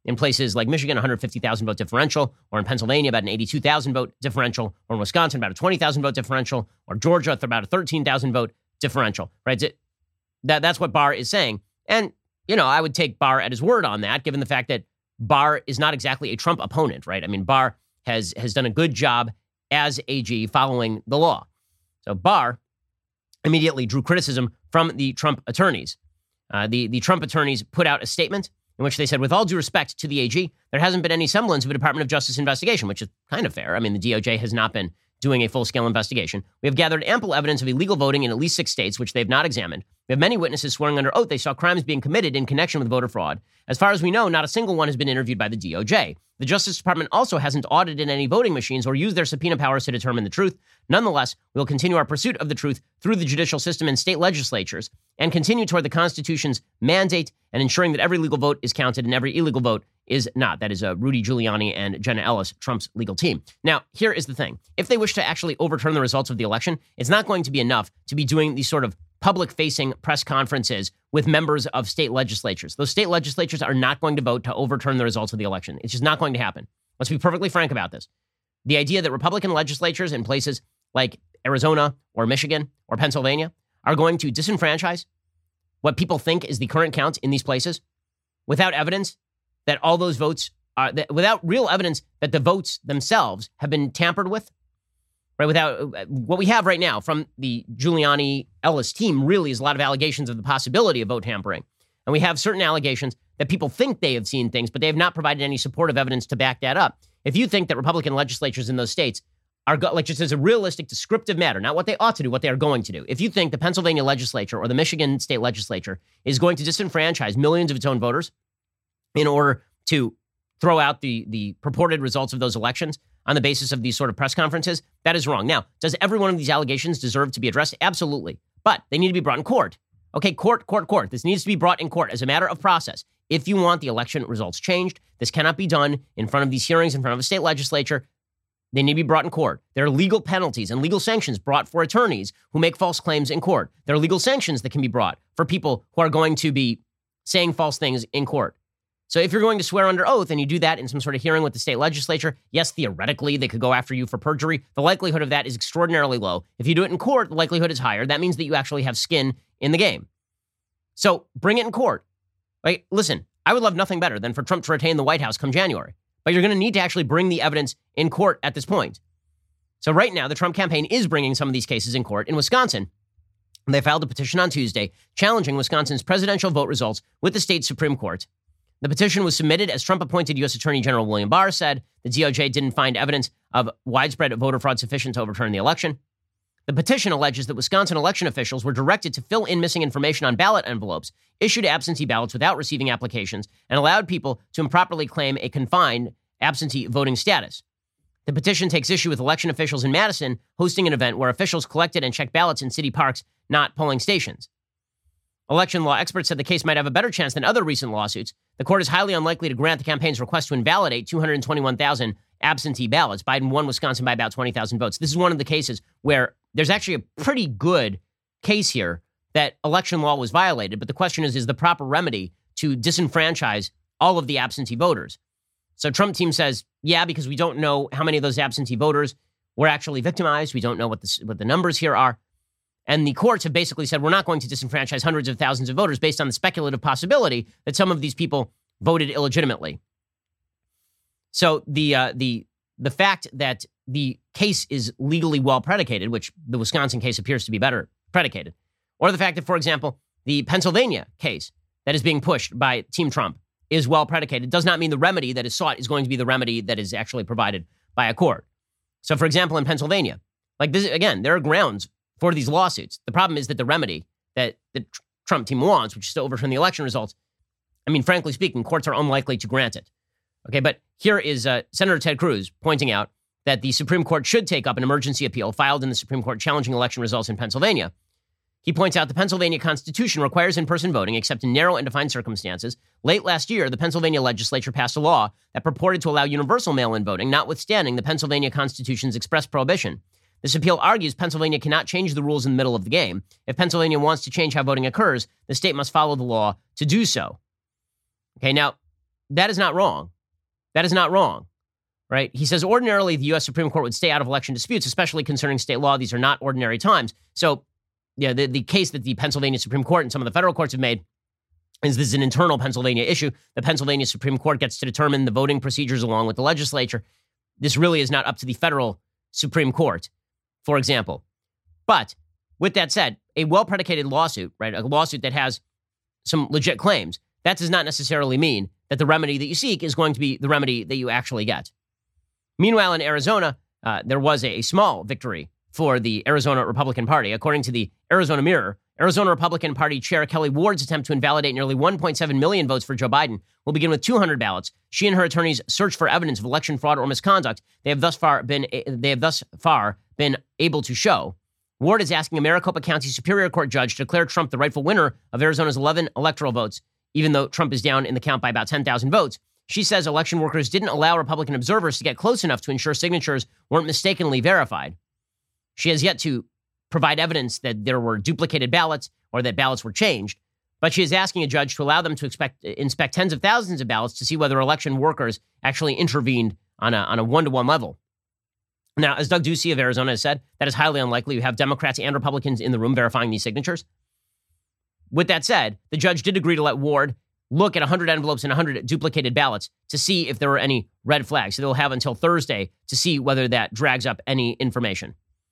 In places like Michigan, one hundred fifty thousand vote differential, or in Pennsylvania, about an eighty-two thousand vote differential, or in Wisconsin, about a twenty thousand vote differential, or Georgia, about a thirteen thousand vote differential, right? That, that's what Barr is saying. And, you know, I would take Barr at his word on that, given the fact that Barr is not exactly a Trump opponent, right? I mean, Barr has has done a good job as A G following the law. So Barr immediately drew criticism from the Trump attorneys. Uh, the, the Trump attorneys put out a statement in which they said, with all due respect to the A G, there hasn't been any semblance of a Department of Justice investigation, which is kind of fair. I mean, the D O J has not been doing a full-scale investigation. We have gathered ample evidence of illegal voting in at least six states, which they have not examined. We have many witnesses swearing under oath they saw crimes being committed in connection with voter fraud. As far as we know, not a single one has been interviewed by the D O J. The Justice Department also hasn't audited any voting machines or used their subpoena powers to determine the truth. Nonetheless, we will continue our pursuit of the truth through the judicial system and state legislatures and continue toward the Constitution's mandate and ensuring that every legal vote is counted and every illegal vote is not. That is uh, Rudy Giuliani and Jenna Ellis, Trump's legal team. Now, here is the thing. If they wish to actually overturn the results of the election, it's not going to be enough to be doing these sort of public-facing press conferences with members of state legislatures. Those state legislatures are not going to vote to overturn the results of the election. It's just not going to happen. Let's be perfectly frank about this. The idea that Republican legislatures in places like Arizona or Michigan or Pennsylvania are going to disenfranchise what people think is the current count in these places without evidence that all those votes are, that, without real evidence that the votes themselves have been tampered with, right? Without what we have right now from the Giuliani Ellis team really is a lot of allegations of the possibility of vote tampering. And we have certain allegations that people think they have seen things, but they have not provided any supportive evidence to back that up. If you think that Republican legislatures in those states are, go- like just as a realistic descriptive matter, not what they ought to do, what they are going to do. If you think the Pennsylvania legislature or the Michigan state legislature is going to disenfranchise millions of its own voters in order to throw out the, the purported results of those elections on the basis of these sort of press conferences, that is wrong. Now, does every one of these allegations deserve to be addressed? Absolutely. But they need to be brought in court. Okay, court, court, court. This needs to be brought in court as a matter of process. If you want the election results changed, this cannot be done in front of these hearings, in front of a state legislature. They need to be brought in court. There are legal penalties and legal sanctions brought for attorneys who make false claims in court. There are legal sanctions that can be brought for people who are going to be saying false things in court. So if you're going to swear under oath and you do that in some sort of hearing with the state legislature, yes, theoretically, they could go after you for perjury. The likelihood of that is extraordinarily low. If you do it in court, the likelihood is higher. That means that you actually have skin in the game. So bring it in court. Like, listen, I would love nothing better than for Trump to retain the White House come January. But you're going to need to actually bring the evidence in court at this point. So right now, the Trump campaign is bringing some of these cases in court. In Wisconsin, they filed a petition on Tuesday challenging Wisconsin's presidential vote results with the state Supreme Court. The petition was submitted as Trump-appointed U S Attorney General William Barr said the D O J didn't find evidence of widespread voter fraud sufficient to overturn the election. The petition alleges that Wisconsin election officials were directed to fill in missing information on ballot envelopes, issued absentee ballots without receiving applications, and allowed people to improperly claim a confined absentee voting status. The petition takes issue with election officials in Madison hosting an event where officials collected and checked ballots in city parks, not polling stations. Election law experts said the case might have a better chance than other recent lawsuits. The court is highly unlikely to grant the campaign's request to invalidate two hundred twenty-one thousand absentee ballots. Biden won Wisconsin by about twenty thousand votes. This is one of the cases where there's actually a pretty good case here that election law was violated. But the question is, is the proper remedy to disenfranchise all of the absentee voters? So Trump team says, yeah, because we don't know how many of those absentee voters were actually victimized. We don't know what the, what the numbers here are. And the courts have basically said, we're not going to disenfranchise hundreds of thousands of voters based on the speculative possibility that some of these people voted illegitimately. So the uh, the the fact that the case is legally well predicated, which the Wisconsin case appears to be better predicated, or the fact that, for example, the Pennsylvania case that is being pushed by Team Trump is well predicated, does not mean the remedy that is sought is going to be the remedy that is actually provided by a court. So, for example, in Pennsylvania, like this, again, there are grounds for these lawsuits. The problem is that the remedy that the Trump team wants, which is to overturn the election results, I mean, frankly speaking, courts are unlikely to grant it. Okay, but here is uh, Senator Ted Cruz pointing out that the Supreme Court should take up an emergency appeal filed in the Supreme Court challenging election results in Pennsylvania. He points out the Pennsylvania Constitution requires in-person voting except in narrow and defined circumstances. Late last year, the Pennsylvania legislature passed a law that purported to allow universal mail-in voting, notwithstanding the Pennsylvania Constitution's express prohibition. This appeal argues Pennsylvania cannot change the rules in the middle of the game. If Pennsylvania wants to change how voting occurs, the state must follow the law to do so. Okay, now, that is not wrong. That is not wrong, right? He says, ordinarily, the U S Supreme Court would stay out of election disputes, especially concerning state law. These are not ordinary times. So, yeah, the, the case that the Pennsylvania Supreme Court and some of the federal courts have made is this is an internal Pennsylvania issue. The Pennsylvania Supreme Court gets to determine the voting procedures along with the legislature. This really is not up to the federal Supreme Court, for example. But with that said, a well-predicated lawsuit, right, a lawsuit that has some legit claims, that does not necessarily mean that the remedy that you seek is going to be the remedy that you actually get. Meanwhile, in Arizona, uh, there was a, a small victory for the Arizona Republican Party. According to the Arizona Mirror, Arizona Republican Party Chair Kelly Ward's attempt to invalidate nearly one point seven million votes for Joe Biden will begin with two hundred ballots. She and her attorneys search for evidence of election fraud or misconduct. They have thus far been they have thus far been able to show. Ward is asking a Maricopa County Superior Court judge to declare Trump the rightful winner of Arizona's eleven electoral votes, even though Trump is down in the count by about ten thousand votes. She says election workers didn't allow Republican observers to get close enough to ensure signatures weren't mistakenly verified. She has yet to provide evidence that there were duplicated ballots or that ballots were changed, but she is asking a judge to allow them to expect, inspect tens of thousands of ballots to see whether election workers actually intervened on a, on a one-to-one level. Now, as Doug Ducey of Arizona has said, that is highly unlikely. You have Democrats and Republicans in the room verifying these signatures. With that said, the judge did agree to let Ward look at one hundred envelopes and one hundred duplicated ballots to see if there were any red flags. So they'll have until Thursday to see whether that drags up any information.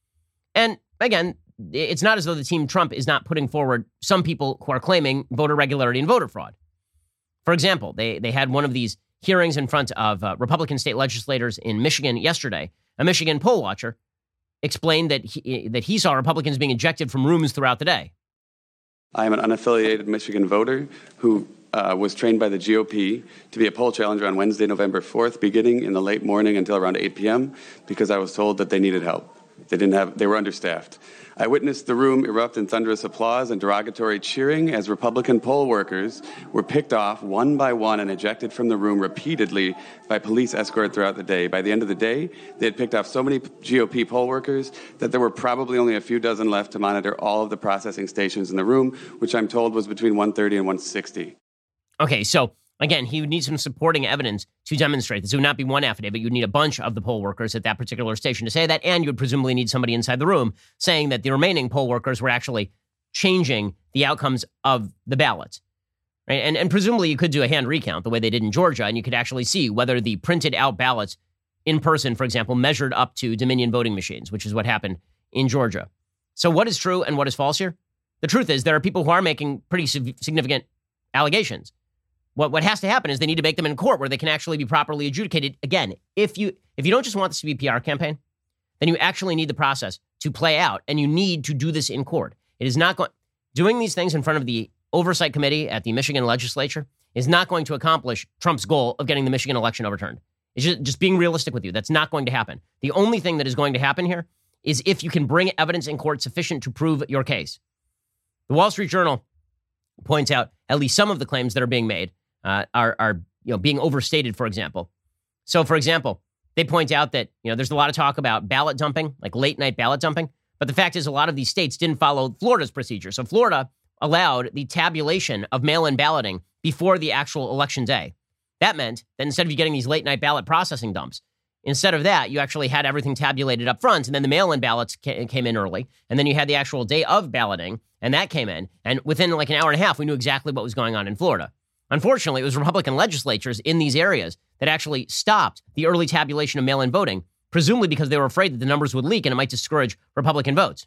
And again, it's not as though the team Trump is not putting forward some people who are claiming voter irregularity and voter fraud. For example, they, they had one of these hearings in front of uh, Republican state legislators in Michigan yesterday. A Michigan poll watcher explained that he, that he saw Republicans being ejected from rooms throughout the day. I am an unaffiliated Michigan voter who uh, was trained by the G O P to be a poll challenger on Wednesday, November fourth, beginning in the late morning until around eight p.m. because I was told that they needed help. They didn't have, they were understaffed. I witnessed the room erupt in thunderous applause and derogatory cheering as Republican poll workers were picked off one by one and ejected from the room repeatedly by police escort throughout the day. By the end of the day, they had picked off so many G O P poll workers that there were probably only a few dozen left to monitor all of the processing stations in the room, which I'm told was between one thirty and one sixty. Okay, so again, he would need some supporting evidence to demonstrate this. It would not be one affidavit. You'd need a bunch of the poll workers at that particular station to say that, and you would presumably need somebody inside the room saying that the remaining poll workers were actually changing the outcomes of the ballots. Right? And, and presumably you could do a hand recount the way they did in Georgia, and you could actually see whether the printed out ballots in person, for example, measured up to Dominion voting machines, which is what happened in Georgia. So what is true and what is false here? The truth is there are people who are making pretty significant allegations. What what has to happen is they need to make them in court where they can actually be properly adjudicated. Again, if you if you don't just want this to be a P R campaign, then you actually need the process to play out, and you need to do this in court. It is not going doing these things in front of the oversight committee at the Michigan legislature is not going to accomplish Trump's goal of getting the Michigan election overturned. It's just, just being realistic with you. That's not going to happen. The only thing that is going to happen here is if you can bring evidence in court sufficient to prove your case. The Wall Street Journal points out at least some of the claims that are being made Uh, are, are you know, being overstated, for example. So, for example, they point out that, you know, there's a lot of talk about ballot dumping, like late night ballot dumping. But the fact is a lot of these states didn't follow Florida's procedure. So Florida allowed the tabulation of mail-in balloting before the actual election day. That meant that instead of you getting these late night ballot processing dumps, instead of that, you actually had everything tabulated up front, and then the mail-in ballots ca- came in early, and then you had the actual day of balloting, and that came in. And within like an hour and a half, we knew exactly what was going on in Florida. Unfortunately, it was Republican legislatures in these areas that actually stopped the early tabulation of mail-in voting, presumably because they were afraid that the numbers would leak and it might discourage Republican votes.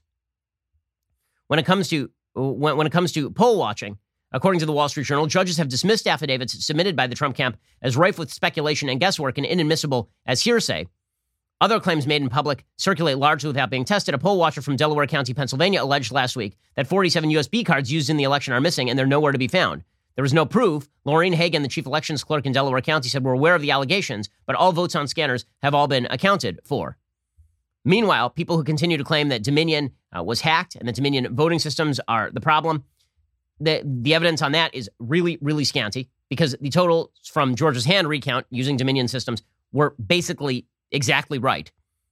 When it comes to when, when it comes to poll watching, according to the Wall Street Journal, judges have dismissed affidavits submitted by the Trump camp as rife with speculation and guesswork and inadmissible as hearsay. Other claims made in public circulate largely without being tested. A poll watcher from Delaware County, Pennsylvania, alleged last week that forty-seven U S B cards used in the election are missing and they're nowhere to be found. There was no proof. Laureen Hagan, the chief elections clerk in Delaware County, said we're aware of the allegations, but all votes on scanners have all been accounted for. Meanwhile, people who continue to claim that Dominion uh, was hacked and that Dominion voting systems are the problem, the, the evidence on that is really, really scanty because the totals from Georgia's hand recount using Dominion systems were basically exactly right.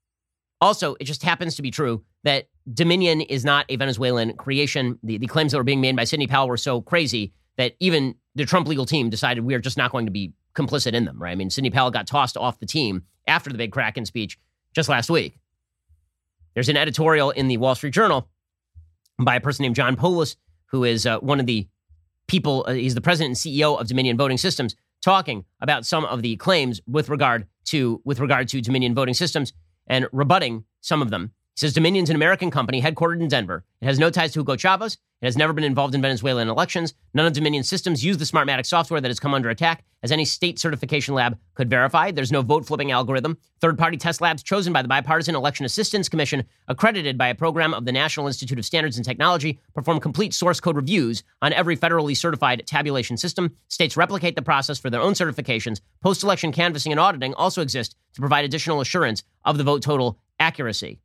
Also, it just happens to be true that Dominion is not a Venezuelan creation. The, the claims that were being made by Sidney Powell were so crazy that even the Trump legal team decided we are just not going to be complicit in them, right? I mean, Sidney Powell got tossed off the team after the big Kraken speech just last week. There's an editorial in the Wall Street Journal by a person named John Polis, who is uh, one of the people, uh, he's the president and C E O of Dominion Voting Systems, talking about some of the claims with regard to with regard to Dominion Voting Systems and rebutting some of them. He says Dominion's an American company headquartered in Denver. It has no ties to Hugo Chavez. It has never been involved in Venezuelan elections. None of Dominion's systems use the Smartmatic software that has come under attack, as any state certification lab could verify. There's no vote flipping algorithm. Third-party test labs chosen by the Bipartisan Election Assistance Commission, accredited by a program of the National Institute of Standards and Technology, perform complete source code reviews on every federally certified tabulation system. States replicate the process for their own certifications. Post-election canvassing and auditing also exist to provide additional assurance of the vote total accuracy.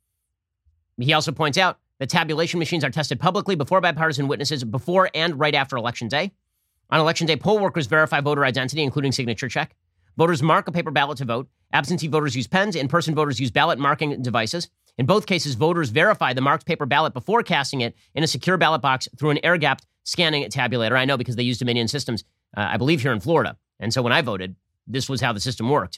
He also points out that tabulation machines are tested publicly before bipartisan witnesses before and right after Election Day. On Election Day, poll workers verify voter identity, including signature check. Voters mark a paper ballot to vote. Absentee voters use pens. In-person voters use ballot marking devices. In both cases, voters verify the marked paper ballot before casting it in a secure ballot box through an air-gapped scanning tabulator. I know because they use Dominion systems, uh, I believe, here in Florida. And so when I voted, this was how the system worked.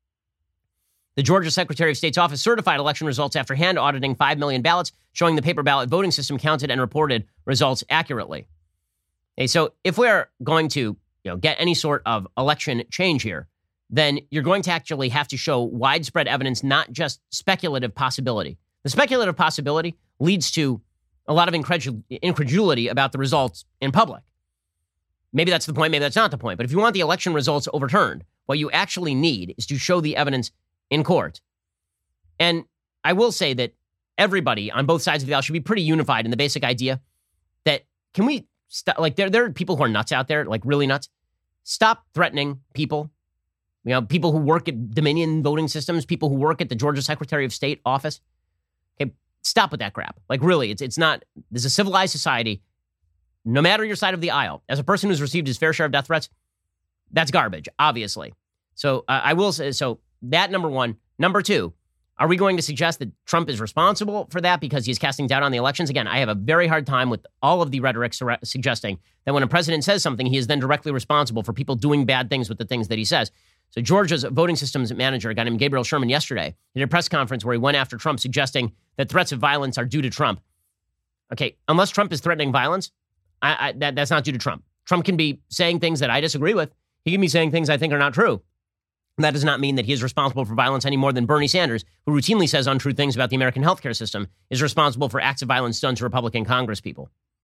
The Georgia Secretary of State's office certified election results after hand auditing five million ballots, showing the paper ballot voting system counted and reported results accurately. Okay, so if we're going to you know, get any sort of election change here, then you're going to actually have to show widespread evidence, not just speculative possibility. The speculative possibility leads to a lot of incredul- incredulity about the results in public. Maybe that's the point, maybe that's not the point. But if you want the election results overturned, what you actually need is to show the evidence in court. And I will say that everybody on both sides of the aisle should be pretty unified in the basic idea that can we stop, like there, there are people who are nuts out there, like really nuts. Stop threatening people. You know, people who work at Dominion Voting Systems, people who work at the Georgia Secretary of State office. Okay, stop with that crap. Like really, it's it's not, this is a civilized society. No matter your side of the aisle, as a person who's received his fair share of death threats, that's garbage, obviously. So uh, I will say, so that number one. Number two, are we going to suggest that Trump is responsible for that because he's casting doubt on the elections? Again, I have a very hard time with all of the rhetoric su- suggesting that when a president says something, he is then directly responsible for people doing bad things with the things that he says. So Georgia's voting systems manager, a guy named Gabriel Sherman, yesterday did a press conference where he went after Trump, suggesting that threats of violence are due to Trump. Okay, unless Trump is threatening violence, I, I, that, that's not due to Trump. Trump can be saying things that I disagree with. He can be saying things I think are not true. That does not mean that he is responsible for violence any more than Bernie Sanders, who routinely says untrue things about the American healthcare system, is responsible for acts of violence done to Republican congresspeople.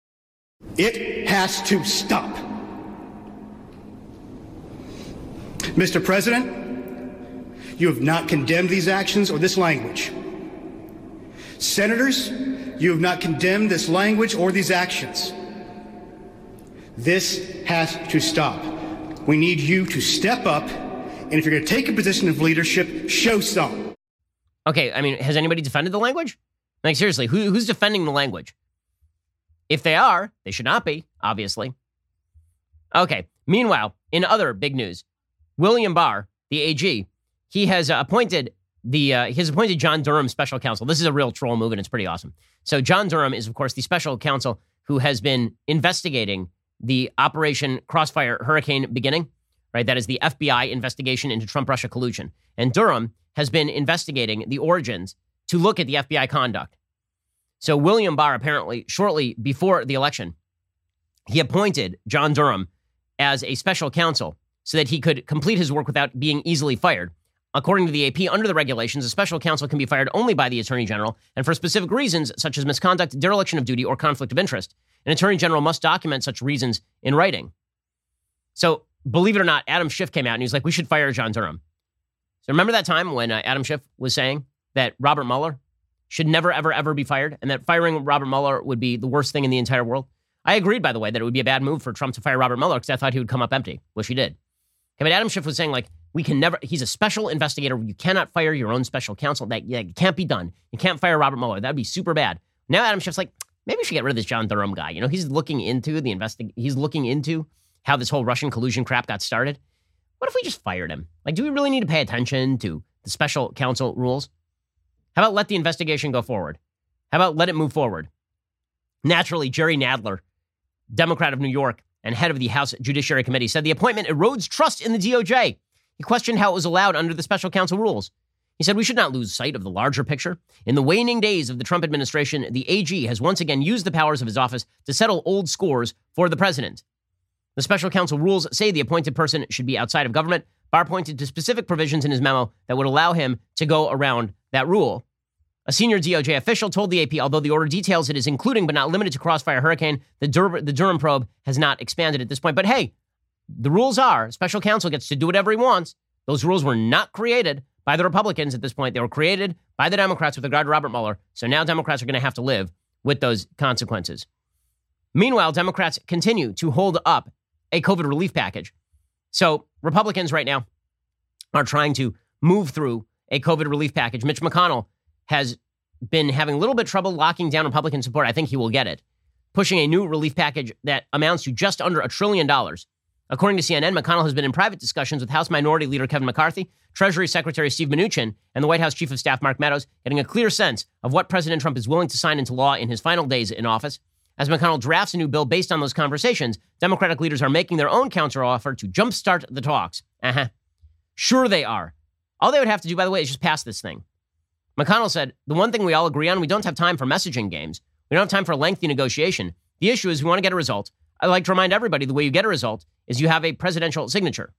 It has to stop. Mister President, you have not condemned these actions or this language. Senators, you have not condemned this language or these actions. This has to stop. We need you to step up. And if you're going to take a position of leadership, show some. Okay, I mean, has anybody defended the language? Like, seriously, who, who's defending the language? If they are, they should not be, obviously. Okay, meanwhile, in other big news, William Barr, the A G, he has uh, appointed the uh, he has appointed John Durham special counsel. This is a real troll move, and it's pretty awesome. So John Durham is, of course, the special counsel who has been investigating the Operation Crossfire Hurricane beginning. Right, that is the F B I investigation into Trump-Russia collusion. And Durham has been investigating the origins to look at the F B I conduct. So William Barr, apparently, shortly before the election, he appointed John Durham as a special counsel so that he could complete his work without being easily fired. According to the A P, under the regulations, a special counsel can be fired only by the Attorney General and for specific reasons such as misconduct, dereliction of duty, or conflict of interest. An Attorney General must document such reasons in writing. So, believe it or not, Adam Schiff came out and he was like, we should fire John Durham. So remember that time when uh, Adam Schiff was saying that Robert Mueller should never, ever, ever be fired and that firing Robert Mueller would be the worst thing in the entire world? I agreed, by the way, that it would be a bad move for Trump to fire Robert Mueller because I thought he would come up empty, which he did. Okay, but Adam Schiff was saying, like, we can never, he's a special investigator. You cannot fire your own special counsel. That yeah, it can't be done. You can't fire Robert Mueller. That'd be super bad. Now Adam Schiff's like, maybe we should get rid of this John Durham guy. You know, he's looking into the investi- he's looking into how this whole Russian collusion crap got started. What if we just fired him? Like, do we really need to pay attention to the special counsel rules? How about let the investigation go forward? How about let it move forward? Naturally, Jerry Nadler, Democrat of New York, and head of the House Judiciary Committee, said the appointment erodes trust in the D O J. He questioned how it was allowed under the special counsel rules. He said we should not lose sight of the larger picture. In the waning days of the Trump administration, the A G has once again used the powers of his office to settle old scores for the president. The special counsel rules say the appointed person should be outside of government. Barr pointed to specific provisions in his memo that would allow him to go around that rule. A senior D O J official told the A P, although the order details it is including but not limited to Crossfire Hurricane, the, Dur- the Durham probe has not expanded at this point. But hey, the rules are special counsel gets to do whatever he wants. Those rules were not created by the Republicans at this point. They were created by the Democrats with regard to Robert Mueller. So now Democrats are going to have to live with those consequences. Meanwhile, Democrats continue to hold up a COVID relief package. So Republicans right now are trying to move through a COVID relief package. Mitch McConnell has been having a little bit of trouble locking down Republican support. I think he will get it. Pushing a new relief package that amounts to just under a trillion dollars. According to C N N, McConnell has been in private discussions with House Minority Leader Kevin McCarthy, Treasury Secretary Steve Mnuchin, and the White House Chief of Staff Mark Meadows, getting a clear sense of what President Trump is willing to sign into law in his final days in office. As McConnell drafts a new bill based on those conversations, Democratic leaders are making their own counteroffer to jumpstart the talks. Uh-huh. Sure they are. All they would have to do, by the way, is just pass this thing. McConnell said, the one thing we all agree on, we don't have time for messaging games. We don't have time for lengthy negotiation. The issue is we want to get a result. I like to remind everybody the way you get a result is you have a presidential signature.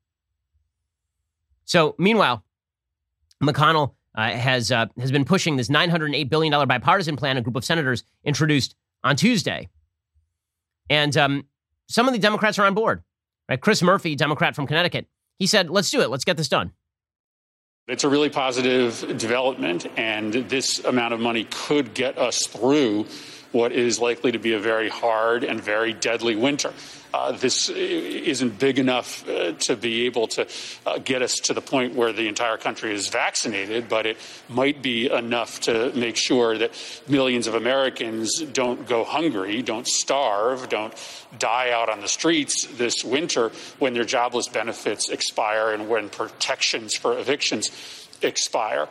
So, meanwhile, McConnell uh, has uh, has been pushing this nine hundred eight billion dollars bipartisan plan a group of senators introduced on Tuesday. And um, some of the Democrats are on board. Right? Chris Murphy, Democrat from Connecticut, he said, let's do it. Let's get this done. It's a really positive development, and this amount of money could get us through what is likely to be a very hard and very deadly winter. Uh, this isn't big enough uh, to be able to uh, get us to the point where the entire country is vaccinated, but it might be enough to make sure that millions of Americans don't go hungry, don't starve, don't die out on the streets this winter when their jobless benefits expire and when protections for evictions expire.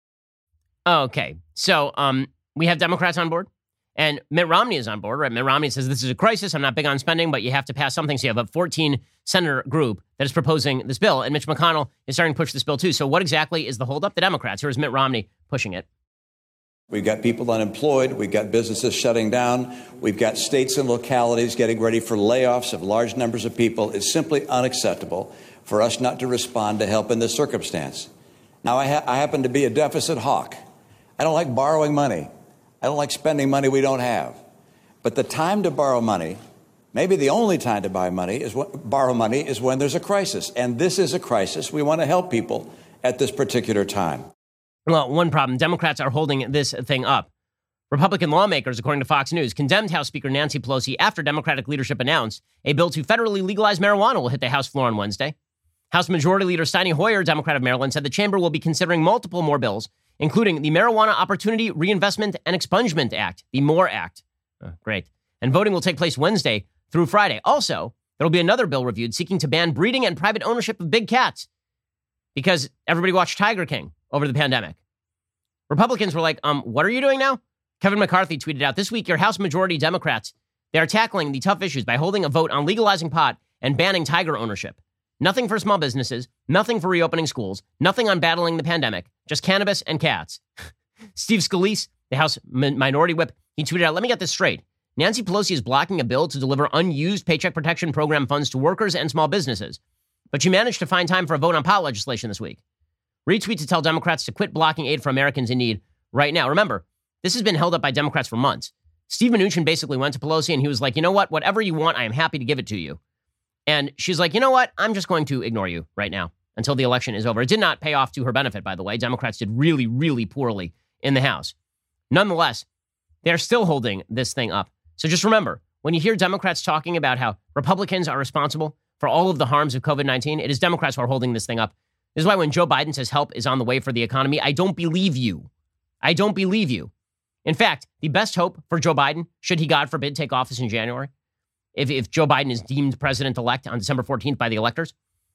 Okay, so um, we have Democrats on board. And Mitt Romney is on board, right? Mitt Romney says this is a crisis. I'm not big on spending, but you have to pass something. So you have a fourteen senator group that is proposing this bill. And Mitch McConnell is starting to push this bill too. So what exactly is the holdup? The Democrats. Here's Mitt Romney pushing it. We've got people unemployed. We've got businesses shutting down. We've got states and localities getting ready for layoffs of large numbers of people. It's simply unacceptable for us not to respond to help in this circumstance. Now, I, ha- I happen to be a deficit hawk. I don't like borrowing money. I don't like spending money we don't have. But the time to borrow money, maybe the only time to buy money is what, borrow money is when there's a crisis. And this is a crisis. We want to help people at this particular time. Well, one problem, Democrats are holding this thing up. Republican lawmakers, according to Fox News, condemned House Speaker Nancy Pelosi after Democratic leadership announced a bill to federally legalize marijuana will hit the House floor on Wednesday. House Majority Leader Steny Hoyer, Democrat of Maryland, said the chamber will be considering multiple more bills, including the Marijuana Opportunity Reinvestment and Expungement Act, the MORE Act. Oh, great. And voting will take place Wednesday through Friday. Also, there will be another bill reviewed seeking to ban breeding and private ownership of big cats because everybody watched Tiger King over the pandemic. Republicans were like, um, what are you doing now? Kevin McCarthy tweeted out, this week, your House Majority Democrats, they are tackling the tough issues by holding a vote on legalizing pot and banning tiger ownership. Nothing for small businesses, nothing for reopening schools, nothing on battling the pandemic, just cannabis and cats. Steve Scalise, the House min- Minority Whip, he tweeted out, let me get this straight. Nancy Pelosi is blocking a bill to deliver unused Paycheck Protection Program funds to workers and small businesses. But she managed to find time for a vote on pot legislation this week. Retweet to tell Democrats to quit blocking aid for Americans in need right now. Remember, this has been held up by Democrats for months. Steve Mnuchin basically went to Pelosi and he was like, you know what? Whatever you want, I am happy to give it to you. And she's like, you know what? I'm just going to ignore you right now until the election is over. It did not pay off to her benefit, by the way. Democrats did really, really poorly in the House. Nonetheless, they're still holding this thing up. So just remember, when you hear Democrats talking about how Republicans are responsible for all of the harms of COVID nineteen, it is Democrats who are holding this thing up. This is why when Joe Biden says help is on the way for the economy, I don't believe you. I don't believe you. In fact, the best hope for Joe Biden, should he, God forbid, take office in January, If, if Joe Biden is deemed president-elect on December fourteenth by the electors,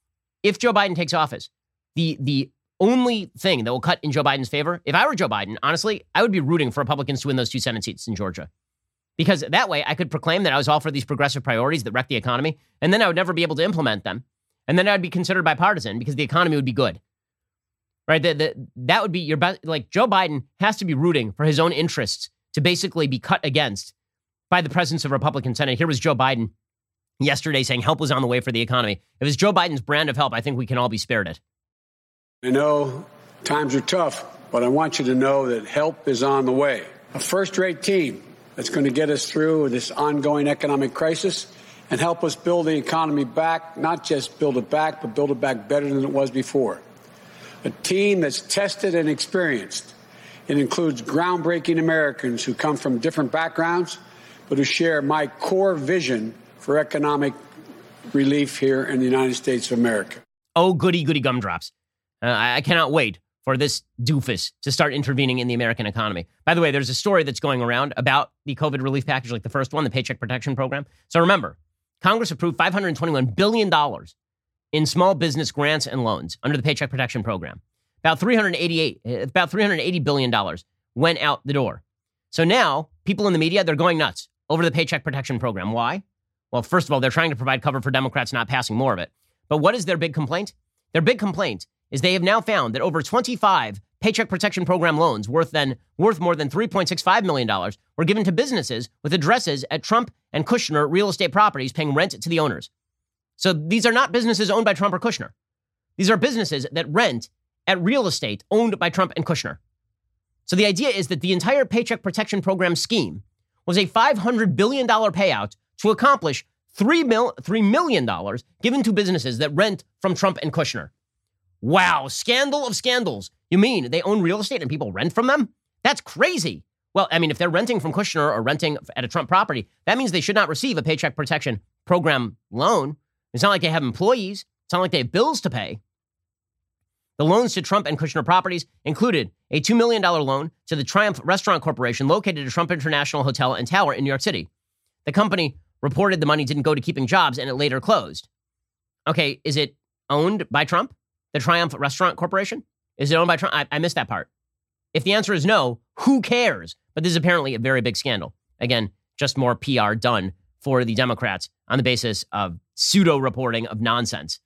if Joe Biden takes office, the the only thing that will cut in Joe Biden's favor, if I were Joe Biden, honestly, I would be rooting for Republicans to win those two Senate seats in Georgia. Because that way I could proclaim that I was all for these progressive priorities that wreck the economy, and then I would never be able to implement them. And then I'd be considered bipartisan because the economy would be good. Right? The, the, that would be your best. Like, Joe Biden has to be rooting for his own interests to basically be cut against by the presence of Republican Senate. Here was Joe Biden yesterday saying help was on the way for the economy. If it was Joe Biden's brand of help, I think we can all be spared it. I know times are tough, but I want you to know that help is on the way. A first-rate team that's going to get us through this ongoing economic crisis and help us build the economy back, not just build it back, but build it back better than it was before. A team that's tested and experienced. It includes groundbreaking Americans who come from different backgrounds, but who share my core vision for economic relief here in the United States of America. Oh, goody, goody gumdrops. Uh, I, I cannot wait for this doofus to start intervening in the American economy. By the way, there's a story that's going around about the COVID relief package, like the first one, the Paycheck Protection Program. So remember, Congress approved five hundred twenty-one billion dollars in small business grants and loans under the Paycheck Protection Program. About three hundred eighty-eight, about three hundred eighty billion dollars went out the door. So now people in the media, they're going nuts over the Paycheck Protection Program. Why? Well, first of all, they're trying to provide cover for Democrats not passing more of it. But what is their big complaint? Their big complaint is they have now found that over twenty-five Paycheck Protection Program loans worth then worth more than three point six five million dollars were given to businesses with addresses at Trump and Kushner real estate properties paying rent to the owners. So these are not businesses owned by Trump or Kushner. These are businesses that rent at real estate owned by Trump and Kushner. So the idea is that the entire Paycheck Protection Program scheme was a five hundred billion dollars payout to accomplish three million dollars given to businesses that rent from Trump and Kushner. Wow, scandal of scandals. You mean they own real estate and people rent from them? That's crazy. Well, I mean, if they're renting from Kushner or renting at a Trump property, that means they should not receive a Paycheck Protection Program loan. It's not like they have employees. It's not like they have bills to pay. The loans to Trump and Kushner properties included a two million dollars loan to the Triumph Restaurant Corporation located at Trump International Hotel and Tower in New York City. The company reported the money didn't go to keeping jobs and it later closed. Okay, is it owned by Trump? The Triumph Restaurant Corporation? Is it owned by Trump? I, I missed that part. If the answer is no, who cares? But this is apparently a very big scandal. Again, just more P R done for the Democrats on the basis of pseudo-reporting of nonsense.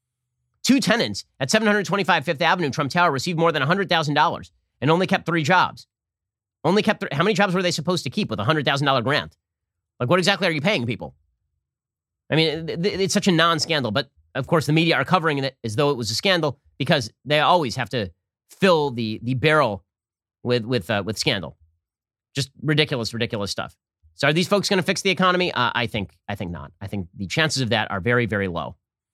Two tenants at seven twenty-five Fifth Avenue, Trump Tower, received more than one hundred thousand dollars and only kept three jobs. Only kept, th- how many jobs were they supposed to keep with a one hundred thousand dollars grant? Like, what exactly are you paying people? I mean, th- th- it's such a non-scandal, but of course the media are covering it as though it was a scandal because they always have to fill the the barrel with with uh, with scandal. Just ridiculous, ridiculous stuff. So are these folks going to fix the economy? Uh, I think I think not. I think the chances of that are very, very low.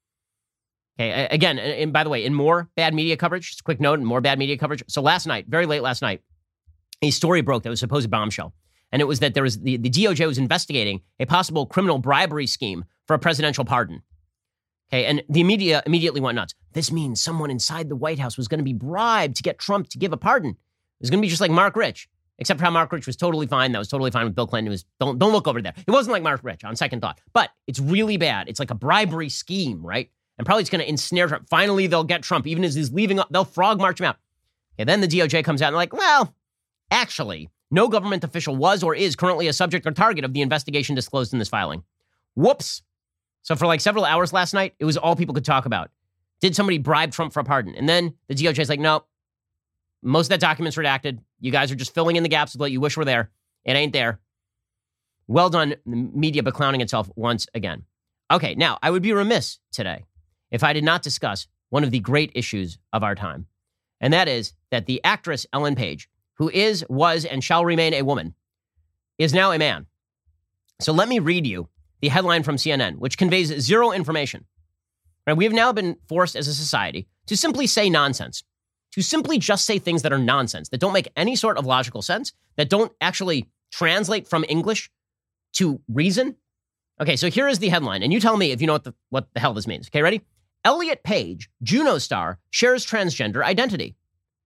Okay, again, and by the way, in more bad media coverage, just a quick note, in more bad media coverage. So last night, very late last night, a story broke that was a supposed bombshell. And it was that there was the, the D O J was investigating a possible criminal bribery scheme for a presidential pardon. Okay, and the media immediately went nuts. This means someone inside the White House was going to be bribed to get Trump to give a pardon. It was going to be just like Mark Rich, except for how Mark Rich was totally fine. That was totally fine with Bill Clinton. It was, don't, don't look over there. It wasn't like Mark Rich on second thought, but it's really bad. It's like a bribery scheme, right? And probably it's going to ensnare Trump. Finally, they'll get Trump. Even as he's leaving, they'll frog march him out. And then the D O J comes out and like, well, actually, no government official was or is currently a subject or target of the investigation disclosed in this filing. Whoops. So for like several hours last night, it was all people could talk about. Did somebody bribe Trump for a pardon? And then the D O J is like, no, most of that document's redacted. You guys are just filling in the gaps with what you wish were there. It ain't there. Well done, the media beclowning itself once again. Okay, now, I would be remiss today if I did not discuss one of the great issues of our time. And that is that the actress Ellen Page, who is, was, and shall remain a woman, is now a man. So let me read you the headline from C N N, which conveys zero information. Right? We have now been forced as a society to simply say nonsense, to simply just say things that are nonsense, that don't make any sort of logical sense, that don't actually translate from English to reason. Okay, so here is the headline, and you tell me if you know what the, what the hell this means. Okay, ready? Elliot Page, Juno star, shares transgender identity.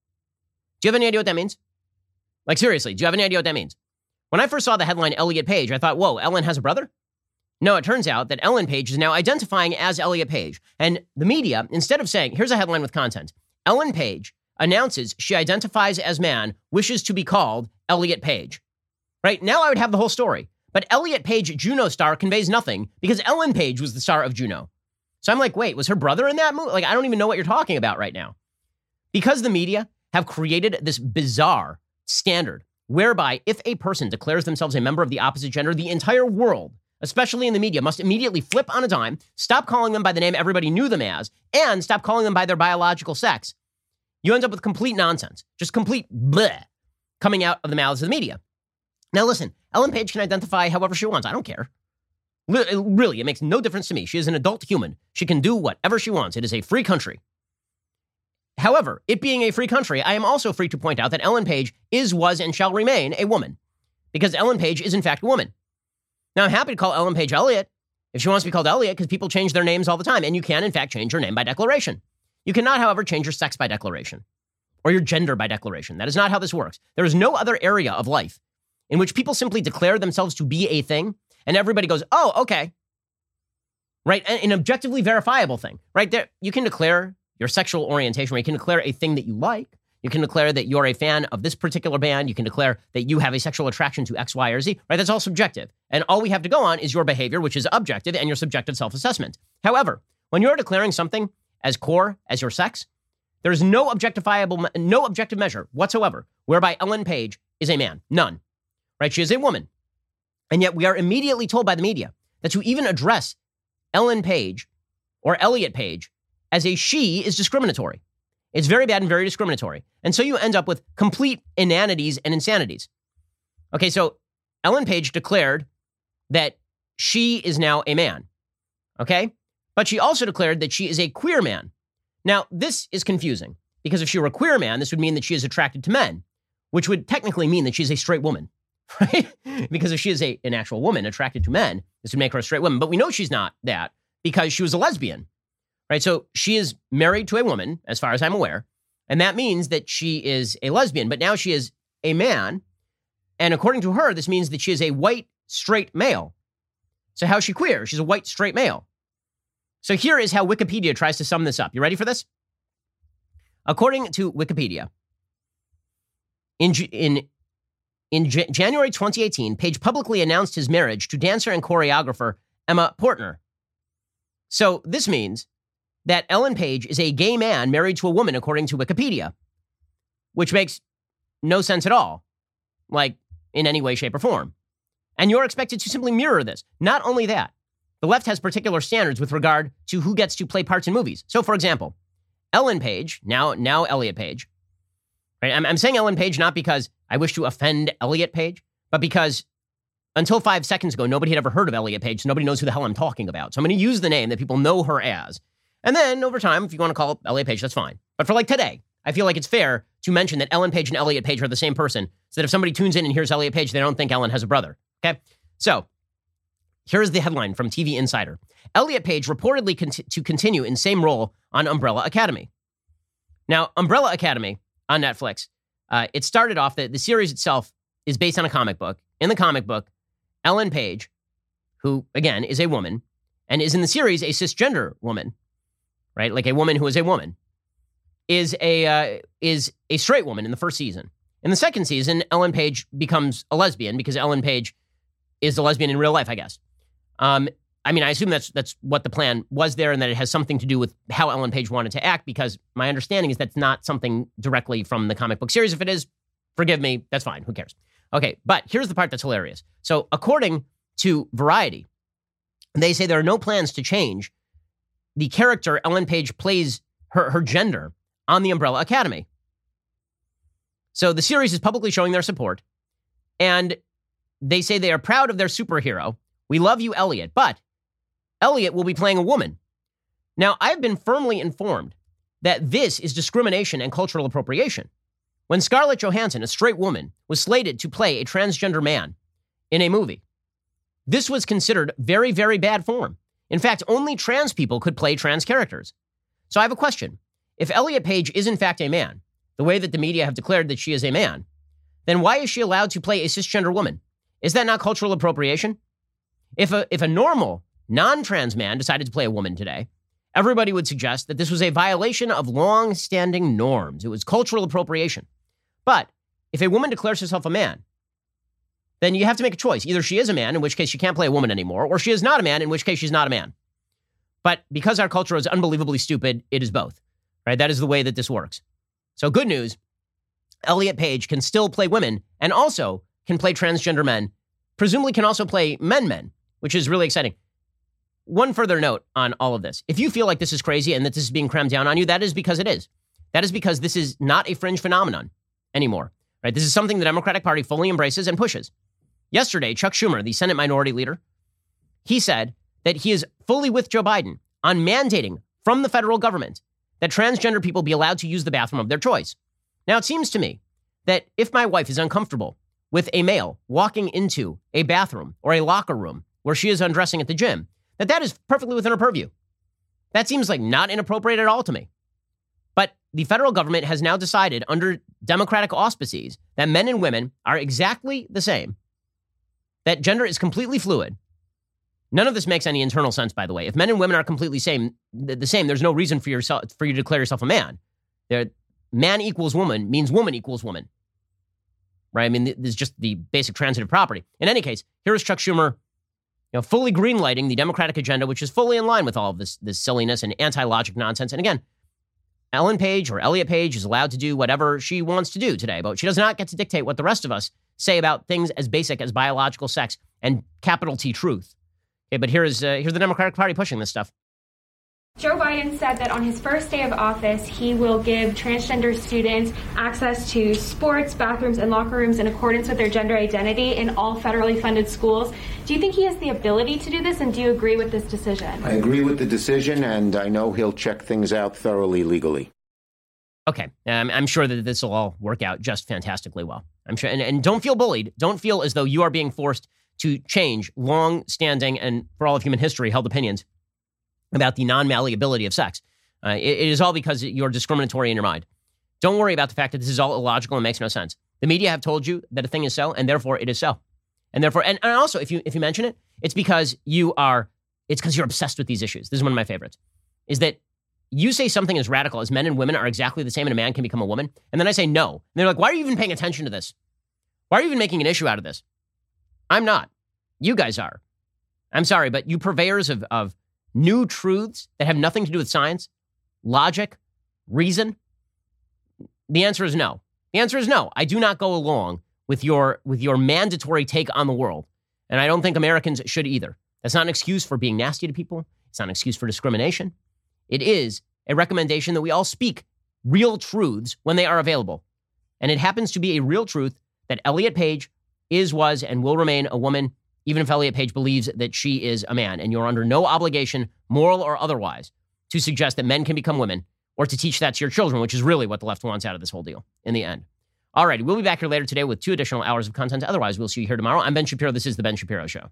Do you have any idea what that means? Like, seriously, do you have any idea what that means? When I first saw the headline Elliot Page, I thought, whoa, Ellen has a brother? No, it turns out that Ellen Page is now identifying as Elliot Page. And the media, instead of saying, here's a headline with content, Ellen Page announces she identifies as man, wishes to be called Elliot Page. Right? Now I would have the whole story. But Elliot Page, Juno star, conveys nothing because Ellen Page was the star of Juno. So I'm like, wait, was her brother in that movie? Like, I don't even know what you're talking about right now. Because the media have created this bizarre standard whereby if a person declares themselves a member of the opposite gender, the entire world, especially in the media, must immediately flip on a dime, stop calling them by the name everybody knew them as, and stop calling them by their biological sex. You end up with complete nonsense, just complete bleh coming out of the mouths of the media. Now listen, Ellen Page can identify however she wants. I don't care. Really, it makes no difference to me. She is an adult human. She can do whatever she wants. It is a free country. However, it being a free country, I am also free to point out that Ellen Page is, was, and shall remain a woman. Because Ellen Page is in fact a woman. Now, I'm happy to call Ellen Page Elliot if she wants to be called Elliot, because people change their names all the time. And you can, in fact, change your name by declaration. You cannot, however, change your sex by declaration or your gender by declaration. That is not how this works. There is no other area of life in which people simply declare themselves to be a thing and everybody goes, oh, okay. Right? An objectively verifiable thing. Right? There, you can declare your sexual orientation, or you can declare a thing that you like. You can declare that you're a fan of this particular band. You can declare that you have a sexual attraction to X, Y, or Z. Right? That's all subjective. And all we have to go on is your behavior, which is objective, and your subjective self-assessment. However, when you're declaring something as core as your sex, there's no objectifiable, no objective measure whatsoever whereby Ellen Page is a man. None. Right? She is a woman. And yet we are immediately told by the media that to even address Ellen Page or Elliot Page as a she is discriminatory. It's very bad and very discriminatory. And so you end up with complete inanities and insanities. Okay, so Ellen Page declared that she is now a man. Okay? But she also declared that she is a queer man. Now, this is confusing because if she were a queer man, this would mean that she is attracted to men, which would technically mean that she's a straight woman, right? Because if she is a, an actual woman attracted to men, this would make her a straight woman. But we know she's not that because she was a lesbian, right? So she is married to a woman, as far as I'm aware, and that means that she is a lesbian. But now she is a man, and according to her, this means that she is a white, straight male. So how is she queer? She's a white, straight male. So here is how Wikipedia tries to sum this up. You ready for this? According to Wikipedia, in, in, in J- January twenty eighteen, Page publicly announced his marriage to dancer and choreographer Emma Portner. So this means that Ellen Page is a gay man married to a woman, according to Wikipedia, which makes no sense at all, like in any way, shape, or form. And you're expected to simply mirror this. Not only that, the left has particular standards with regard to who gets to play parts in movies. So, for example, Ellen Page, now now Elliot Page, right? I'm, I'm saying Ellen Page not because I wish to offend Elliot Page, but because until five seconds ago, nobody had ever heard of Elliot Page, so nobody knows who the hell I'm talking about. So I'm going to use the name that people know her as. And then over time, if you want to call it Elliot Page, that's fine. But for like today, I feel like it's fair to mention that Ellen Page and Elliot Page are the same person, so that if somebody tunes in and hears Elliot Page, they don't think Ellen has a brother. Okay? So here's the headline from T V Insider. Elliot Page reportedly cont- to continue in same role on Umbrella Academy. Now, Umbrella Academy on Netflix, uh, it started off, the, the series itself is based on a comic book. In the comic book, Ellen Page, who, again, is a woman, and is in the series a cisgender woman, right? Like a woman who is a woman, is a uh, is a straight woman in the first season. In the second season, Ellen Page becomes a lesbian because Ellen Page is a lesbian in real life, I guess. Um, I mean, I assume that's that's what the plan was there, and that it has something to do with how Ellen Page wanted to act, because my understanding is that's not something directly from the comic book series. If it is, forgive me, that's fine. Who cares? Okay, but here's the part that's hilarious. So according to Variety, they say there are no plans to change the character Ellen Page plays, her, her gender, on the Umbrella Academy. So the series is publicly showing their support, and they say they are proud of their superhero. We love you, Elliot, but Elliot will be playing a woman. Now, I've been firmly informed that this is discrimination and cultural appropriation. When Scarlett Johansson, a straight woman, was slated to play a transgender man in a movie, this was considered very, very bad form. In fact, only trans people could play trans characters. So I have a question. If Elliot Page is in fact a man, the way that the media have declared that she is a man, then why is she allowed to play a cisgender woman? Is that not cultural appropriation? If a, if a normal, non-trans man decided to play a woman today, everybody would suggest that this was a violation of long-standing norms. It was cultural appropriation. But if a woman declares herself a man, then you have to make a choice. Either she is a man, in which case she can't play a woman anymore, or she is not a man, in which case she's not a man. But because our culture is unbelievably stupid, it is both, right? That is the way that this works. So good news, Elliot Page can still play women and also can play transgender men, presumably can also play men men, which is really exciting. One further note on all of this. If you feel like this is crazy and that this is being crammed down on you, that is because it is. That is because this is not a fringe phenomenon anymore, right? This is something the Democratic Party fully embraces and pushes. Yesterday, Chuck Schumer, the Senate Minority Leader, he said that he is fully with Joe Biden on mandating from the federal government that transgender people be allowed to use the bathroom of their choice. Now, it seems to me that if my wife is uncomfortable with a male walking into a bathroom or a locker room where she is undressing at the gym, that that is perfectly within her purview. That seems like not inappropriate at all to me. But the federal government has now decided under Democratic auspices that men and women are exactly the same, that gender is completely fluid. None of this makes any internal sense, by the way. If men and women are completely same, the same, there's no reason for yourself for you to declare yourself a man. There, man equals woman means woman equals woman. Right? I mean, this is just the basic transitive property. In any case, here is Chuck Schumer, you know, fully greenlighting the Democratic agenda, which is fully in line with all of this, this silliness and anti-logic nonsense. And again, Ellen Page or Elliot Page is allowed to do whatever she wants to do today, but she does not get to dictate what the rest of us say about things as basic as biological sex and capital T truth. Okay, but here is uh, here's the Democratic Party pushing this stuff. Joe Biden said that on his first day of office, he will give transgender students access to sports, bathrooms, and locker rooms in accordance with their gender identity in all federally funded schools. Do you think he has the ability to do this, and do you agree with this decision? I agree with the decision, and I know he'll check things out thoroughly legally. Okay, um, I'm sure that this will all work out just fantastically well. I'm sure, and, and don't feel bullied. Don't feel as though you are being forced to change long-standing and, for all of human history, held opinions about the non-malleability of sex. Uh, it, it is all because you're discriminatory in your mind. Don't worry about the fact that this is all illogical and makes no sense. The media have told you that a thing is so, and therefore it is so. And therefore, and, and also, if you if you mention it, it's because you are, it's because you're obsessed with these issues. This is one of my favorites, is that you say something as radical as men and women are exactly the same and a man can become a woman, and then I say no. And they're like, why are you even paying attention to this? Why are you even making an issue out of this? I'm not. You guys are. I'm sorry, but you purveyors of, of new truths that have nothing to do with science, logic, reason, the answer is no. The answer is no. I do not go along with your with your mandatory take on the world. And I don't think Americans should either. That's not an excuse for being nasty to people. It's not an excuse for discrimination. It is a recommendation that we all speak real truths when they are available. And it happens to be a real truth that Elliot Page is, was, and will remain a woman, even if Elliot Page believes that she is a man. And you're under no obligation, moral or otherwise, to suggest that men can become women or to teach that to your children, which is really what the left wants out of this whole deal in the end. All right, we'll be back here later today with two additional hours of content. Otherwise, we'll see you here tomorrow. I'm Ben Shapiro. This is The Ben Shapiro Show.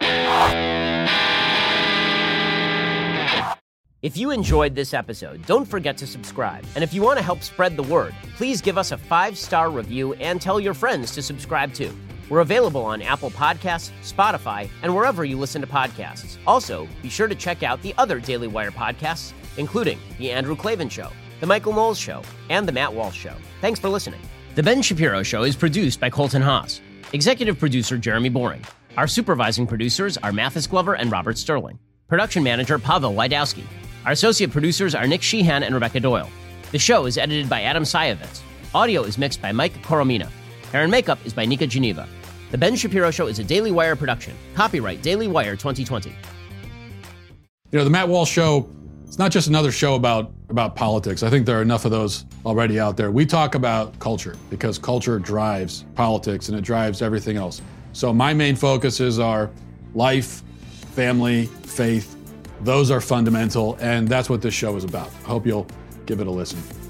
If you enjoyed this episode, don't forget to subscribe. And if you want to help spread the word, please give us a five-star review and tell your friends to subscribe too. We're available on Apple Podcasts, Spotify, and wherever you listen to podcasts. Also, be sure to check out the other Daily Wire podcasts, including The Andrew Klavan Show, The Michael Knowles Show, and The Matt Walsh Show. Thanks for listening. The Ben Shapiro Show is produced by Colton Haas. Executive producer Jeremy Boring. Our supervising producers are Mathis Glover and Robert Sterling. Production manager Pavel Wydowski. Our associate producers are Nick Sheehan and Rebecca Doyle. The show is edited by Adam Sayevitz. Audio is mixed by Mike Coromina. Hair and makeup is by Nika Geneva. The Ben Shapiro Show is a Daily Wire production. Copyright Daily Wire twenty twenty. You know, the Matt Walsh Show, it's not just another show about, about politics. I think there are enough of those already out there. We talk about culture because culture drives politics and it drives everything else. So my main focuses are life, family, faith. Those are fundamental, and that's what this show is about. I hope you'll give it a listen.